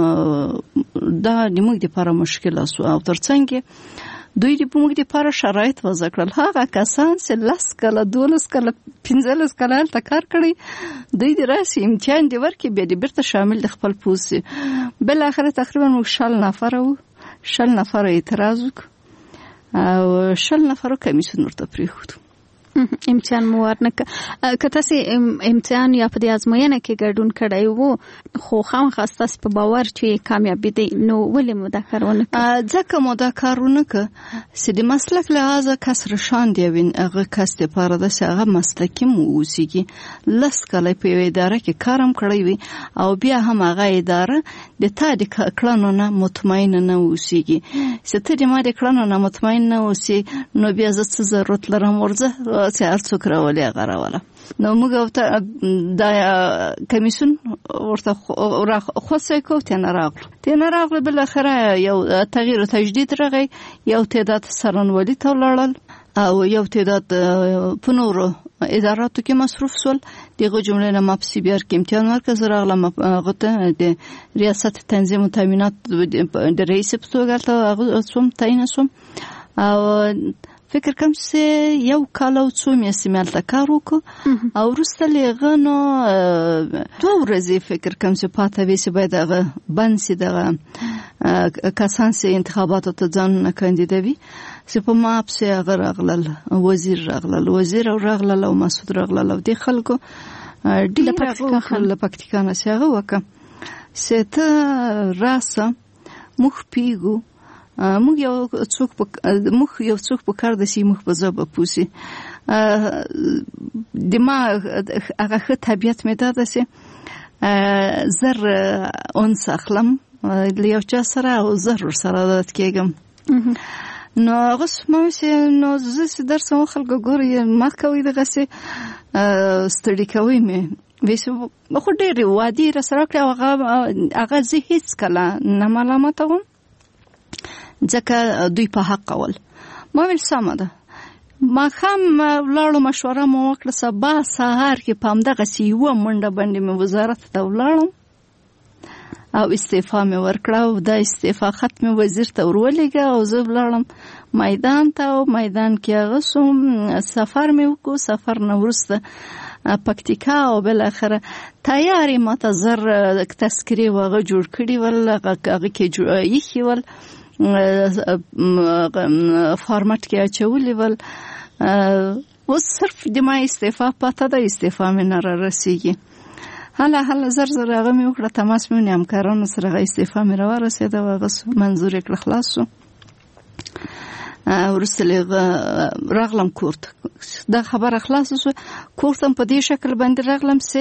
دا د موږ دپاره مشکله سو او تر څنګ دوی د موږ دپاره شرایط وضع کړل. هغه کسان چې لس کاله دولس کاله پنځلس کاله هلته کار کړی دوی د راسي امتحان دې ورکړي بیا دې بیرته شامل د خپل پوځ شي. بالاخره تقریبا موږ شل نفره وو، شل نفره اعتراض وکړو او شل نفره کمیسیون ورته پرېښودو. امتحان مو ورنکړه. که تاسې امتحان یا په دې ازموینه کې ګډون کړی وو خو خامخا ستاسې په باور چې کامیابېدئ نو ولې مو دا کار ونه کړ؟ ځکه مو دا کار ونه کړ چې د مسلک لحاظه کس رشان دی وین هغه کس دپاره ده چې هغه مسلکي مو اوسېږي. لس کاله په یوه اداره کې کار هم کړی وي او بیا هم هغه اداره د تا د کړنو نه مطمئنه نه اوسېږي چې ته د ما د کړنو نه مطمئن نه اوسې نو بیا زه څه ضرورت لرم ورځه چې هر څوک راولي هغه راوله. نو موږ دا کمیسیون ورته خوښه کوو ته نه راغلو ته نه راغلو بالاخره یو تغییر و تجدید راغی، یو تعداد سرانولي ته ولاړل او یو تعداد په نورو اداراتو کې مصروف سول. دغه جمله نه ما په سی بي ار کې امتحان مرکز راغلم، هغه ته د ریاست تنظیم و تامینات د رئیس په توګه هغه څوم تعیین شوم او فکر کوم چې یو کال او څو میاشتې مې هلته کار وکړو او وروسته له هغه نو دوه ورځې فکر کوم چې پاته وي چې باید هغه بند شي دغه کسان چې انتخاباتو ته ځانونه کاندیدوي چې په ما پسې هغه راغلل، وزیر راغلل وزیر او راغلل او مسعود راغلل او دې خلکو ډېر راغلل له پکتیکا نه چې هغه وکړه چې ته راسه موږ پیږو موږ یو څوک موږ یو څوک په کار د شي موږ په ځبه پوسی د ما هغه ښه طبیعت مې دا ده چې زر اونس اخلم له یو چا سره او زر ورسره عادت کېږم. نو هغه ما چې نو زه چې درس مو خلکو ګوري ما کوي دغسې ستړي کوي مې ویسو خو ډېرې وعدې راسره کړې او هغه زه هېڅ کله نه ملامته وم ځکه دوی په حق اول. ما ویل سمه ده ماښام ولاړو مشوره مو وکړه سبا سهار کې په همدغسې یوه منډه باندې مې وزارت ته ولاړم او استعفا مې ورکړه او دا استعفا خط مې وزیر ته ورولېږه او زه ولاړم میدان ته او میدان کې هغه سوم سفر مې وکړو. سفر نه وروسته پکتیکا او بالاخره تیارې ماته زر تذکرې هغه جوړ کړي ول هغه کې ایښي ول فارمټ کې اچولې ول. اوس صرف د ما استعفا پاته ده، استعفا مې نه را رسېږي. هله هله زر زر هغه مې وکړه تماس مې ونیو همکارانو سره هغه استعفا مې را ورسېده او هغه منظور یې کړه خلاص شو. وروسته راغلم کور ته دا خبره خلاصه شوه. کور ته په دې شکل باندې راغلم چې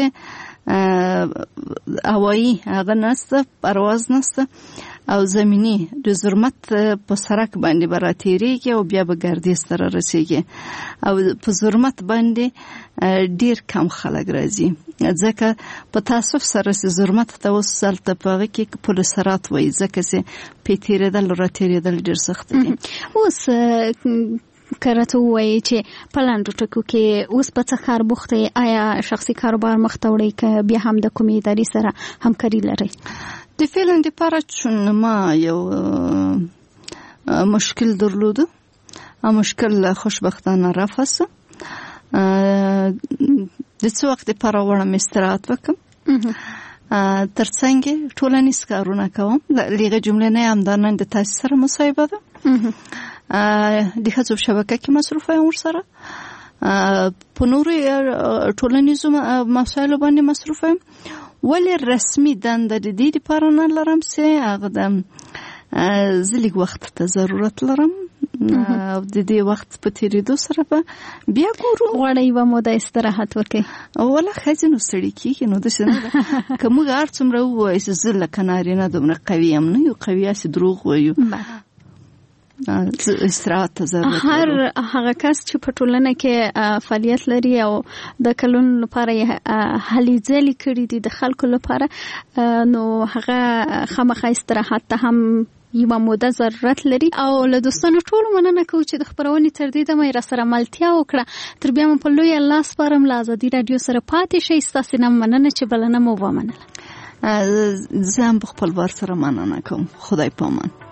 هوایي هغه نسته پرواز نسته او زمینی د زرمت په سرک باندې به راتېرېږي او بیا به ګردیز ته رارسېږي او په زرمت باندې ډېر کم خلک راځي ځکه په تاسف سره چې زرمت ته اوس هلته په هغه کې پل سرات وایي ځکه چې پې تېرېدل راتېرېدل ډېر سخت دي. اوس کرته وایي چې په لاندو ټکو کې اوس په څه کار بوخت یې؟ آیا شخصي کاروبار مخ ته وړئ که بیا هم د کومې ادارې سره همکاري لرئ؟ د فعلا دپاره چون ما یو مشکل درلوده مشکل خوشبختانه رفع شو. د څه وخت دپاره غواړم استراحت وکړم تر څنګ ټولنیز کارونه کوم. له هغې جملې نه همدا نن د تاسې سره مصاحبه ده د ښځو شبکه کې مصروف یم ورسره په نورو ټولنیزو مسایلو باندې مصروف یم ولې رسمي دنده د دې لپاره نه لرم چې هغه د زه لږ وخت ته ضرورت لرم او د دې وخت په تیریدو سره به بیا ګورو غواړئ یوه موده استراحت وکړئ ولا ښځې نو ستړي کېږي نو داسې نه ده که موږ هر څومره ووایو چې زه لکه نارینه دومره قوي یم نه یو قوي هسې دروغ وایو استراحت ته ضرورت هر هغه کس چې په ټولنه کې فعالیت لري او د کلونو لپاره یې هلې ځلې کړي دي د خلکو لپاره نو هغه خامخا استراحت ته هم یوه موده ضرورت لري او له دوستانو ټولو مننه کوو چې د خپرونې تر دې دمه یې راسره ملتیا وکړه تر بیا مو په لوی الله سپارم له ازادي راډیو سره پاتې شئ ستاسې نه مننه چې بلنه مو ومنله زه هم په خپل بار سره مننه کوم خدای پامان